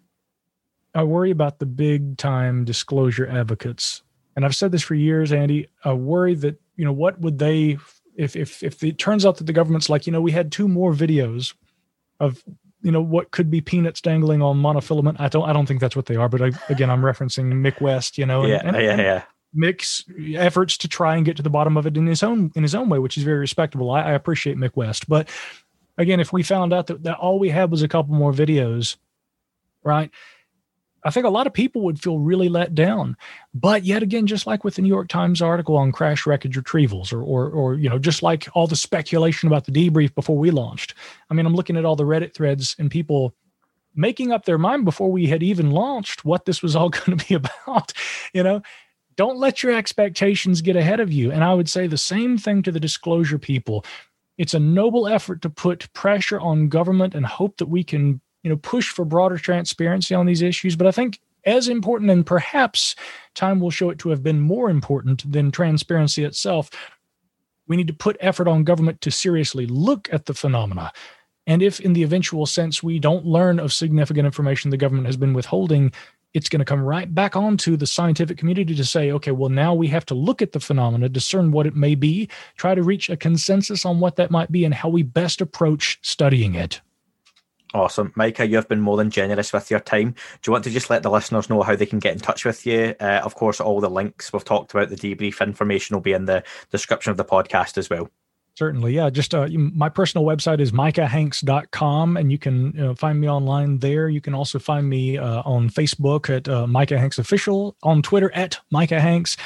I worry about the big time disclosure advocates. And I've said this for years, Andy. I worry that, what would they, if it turns out that the government's like, we had 2 more videos of, what could be peanuts dangling on monofilament. I don't think that's what they are. But I'm referencing Mick West, and Mick's efforts to try and get to the bottom of it in his own way, which is very respectable. I appreciate Mick West. But again, if we found out that all we had was a couple more videos, right? I think a lot of people would feel really let down. But yet again, just like with the New York Times article on crash wreckage retrievals or just like all the speculation about the debrief before we launched. I mean, I'm looking at all the Reddit threads and people making up their mind before we had even launched what this was all going to be about. Don't let your expectations get ahead of you. And I would say the same thing to the disclosure people. It's a noble effort to put pressure on government and hope that we can push for broader transparency on these issues. But I think as important, and perhaps time will show it to have been more important than transparency itself, we need to put effort on government to seriously look at the phenomena. And if in the eventual sense we don't learn of significant information the government has been withholding, it's going to come right back onto the scientific community to say, okay, well, now we have to look at the phenomena, discern what it may be, try to reach a consensus on what that might be and how we best approach studying it. Awesome. Micah, you've been more than generous with your time. Do you want to just let the listeners know how they can get in touch with you? Of course, all the links we've talked about, the debrief information will be in the description of the podcast as well. Certainly, yeah. Just my personal website is micahhanks.com, and you can find me online there. You can also find me on Facebook at Micah Hanks Official, on Twitter at Micah Hanks.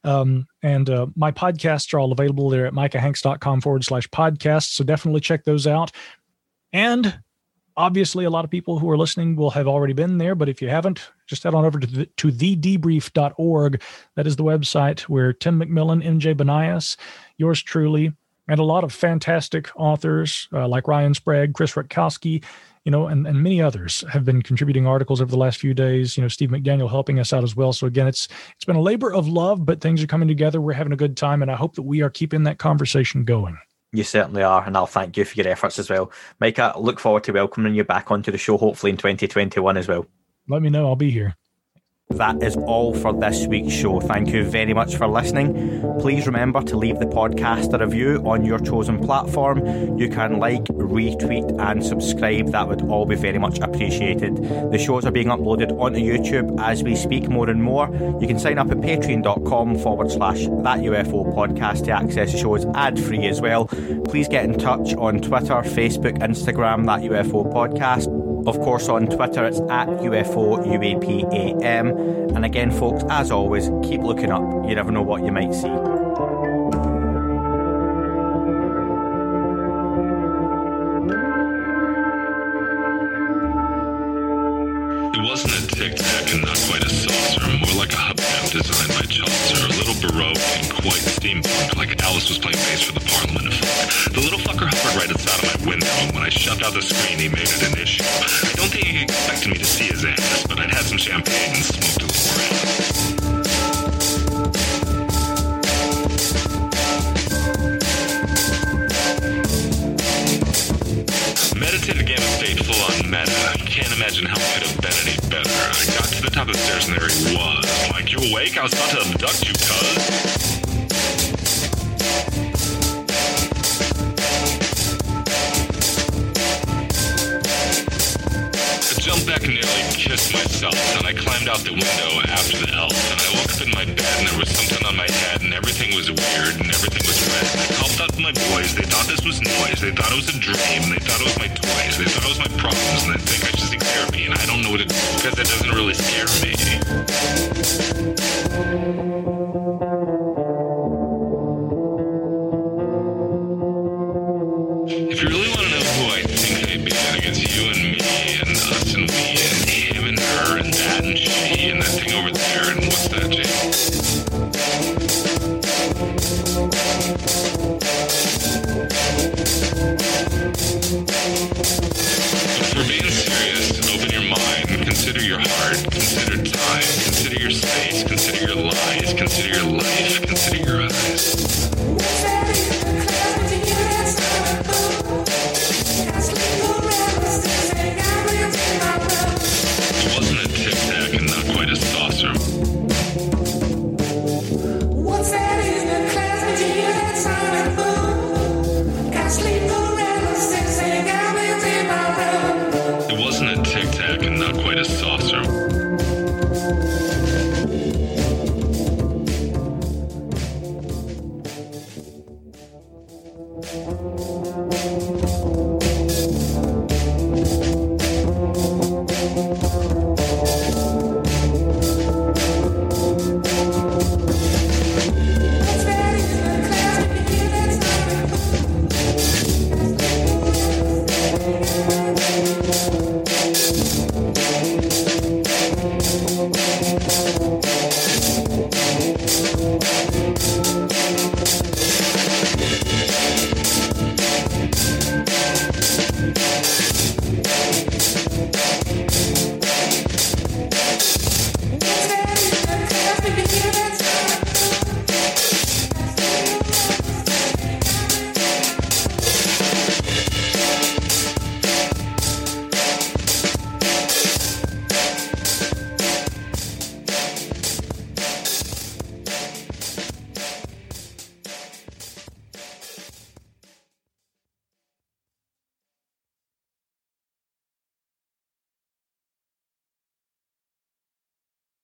And my podcasts are all available there at micahhanks.com/podcasts. So definitely check those out. And obviously, a lot of people who are listening will have already been there, but if you haven't, just head on over to thedebrief.org. That is the website where Tim McMillan, MJ Banias, yours truly, and a lot of fantastic authors like Ryan Sprague, Chris Rutkowski, and many others have been contributing articles over the last few days. Steve McDaniel helping us out as well. So again, it's been a labor of love, but things are coming together. We're having a good time, and I hope that we are keeping that conversation going. You certainly are, and I'll thank you for your efforts as well. Micah, I look forward to welcoming you back onto the show, hopefully in 2021 as well. Let me know. I'll be here. That is all for this week's show. Thank you very much for listening. Please remember to leave the podcast a review on your chosen platform. You can like, retweet and subscribe. That would all be very much appreciated. The shows are being uploaded onto YouTube as we speak more and more. You can sign up at patreon.com/That UFO podcast to access the shows ad-free as well. Please get in touch on Twitter, Facebook, Instagram, That UFO podcast. Of course, on Twitter, it's at UFO UAPAM. And again, folks, as always, keep looking up. You never know what you might see. It wasn't a tic-tac and not quite a saucer, more like a hubcap designed by Chaucer, a little baroque and quite steampunk, like Alice was playing bass for the Parliament of Folk. The little fucker hovered right outside of my window, and when I shoved out the screen, he made it an issue. I don't think he expected me to see his ass, but I'd had some champagne and smoked a little around. Meditative game of fate full on meta. Can't imagine how it could have been any better. I got to the top of the stairs and there he was. Like, you awake? I was about to abduct you, cuz. I jumped back and nearly kissed myself, and I climbed out the window after the elf, and I woke up in my bed and there was something on my head and everything was weird and everything was red. And I called out to my boys. They thought this was noise. They thought it was a dream. They thought it was my toys. They thought it was my problems, and they think I should seek therapy, and I don't know what it is because it doesn't really scare me. If you really want to know who I think they'd be, I think it's you and me and us and we and him and her and that and she and that thing over there and what's that, Jake? If we're being serious, open your mind, consider your heart, consider time, consider your space, consider your lies, consider your life, consider your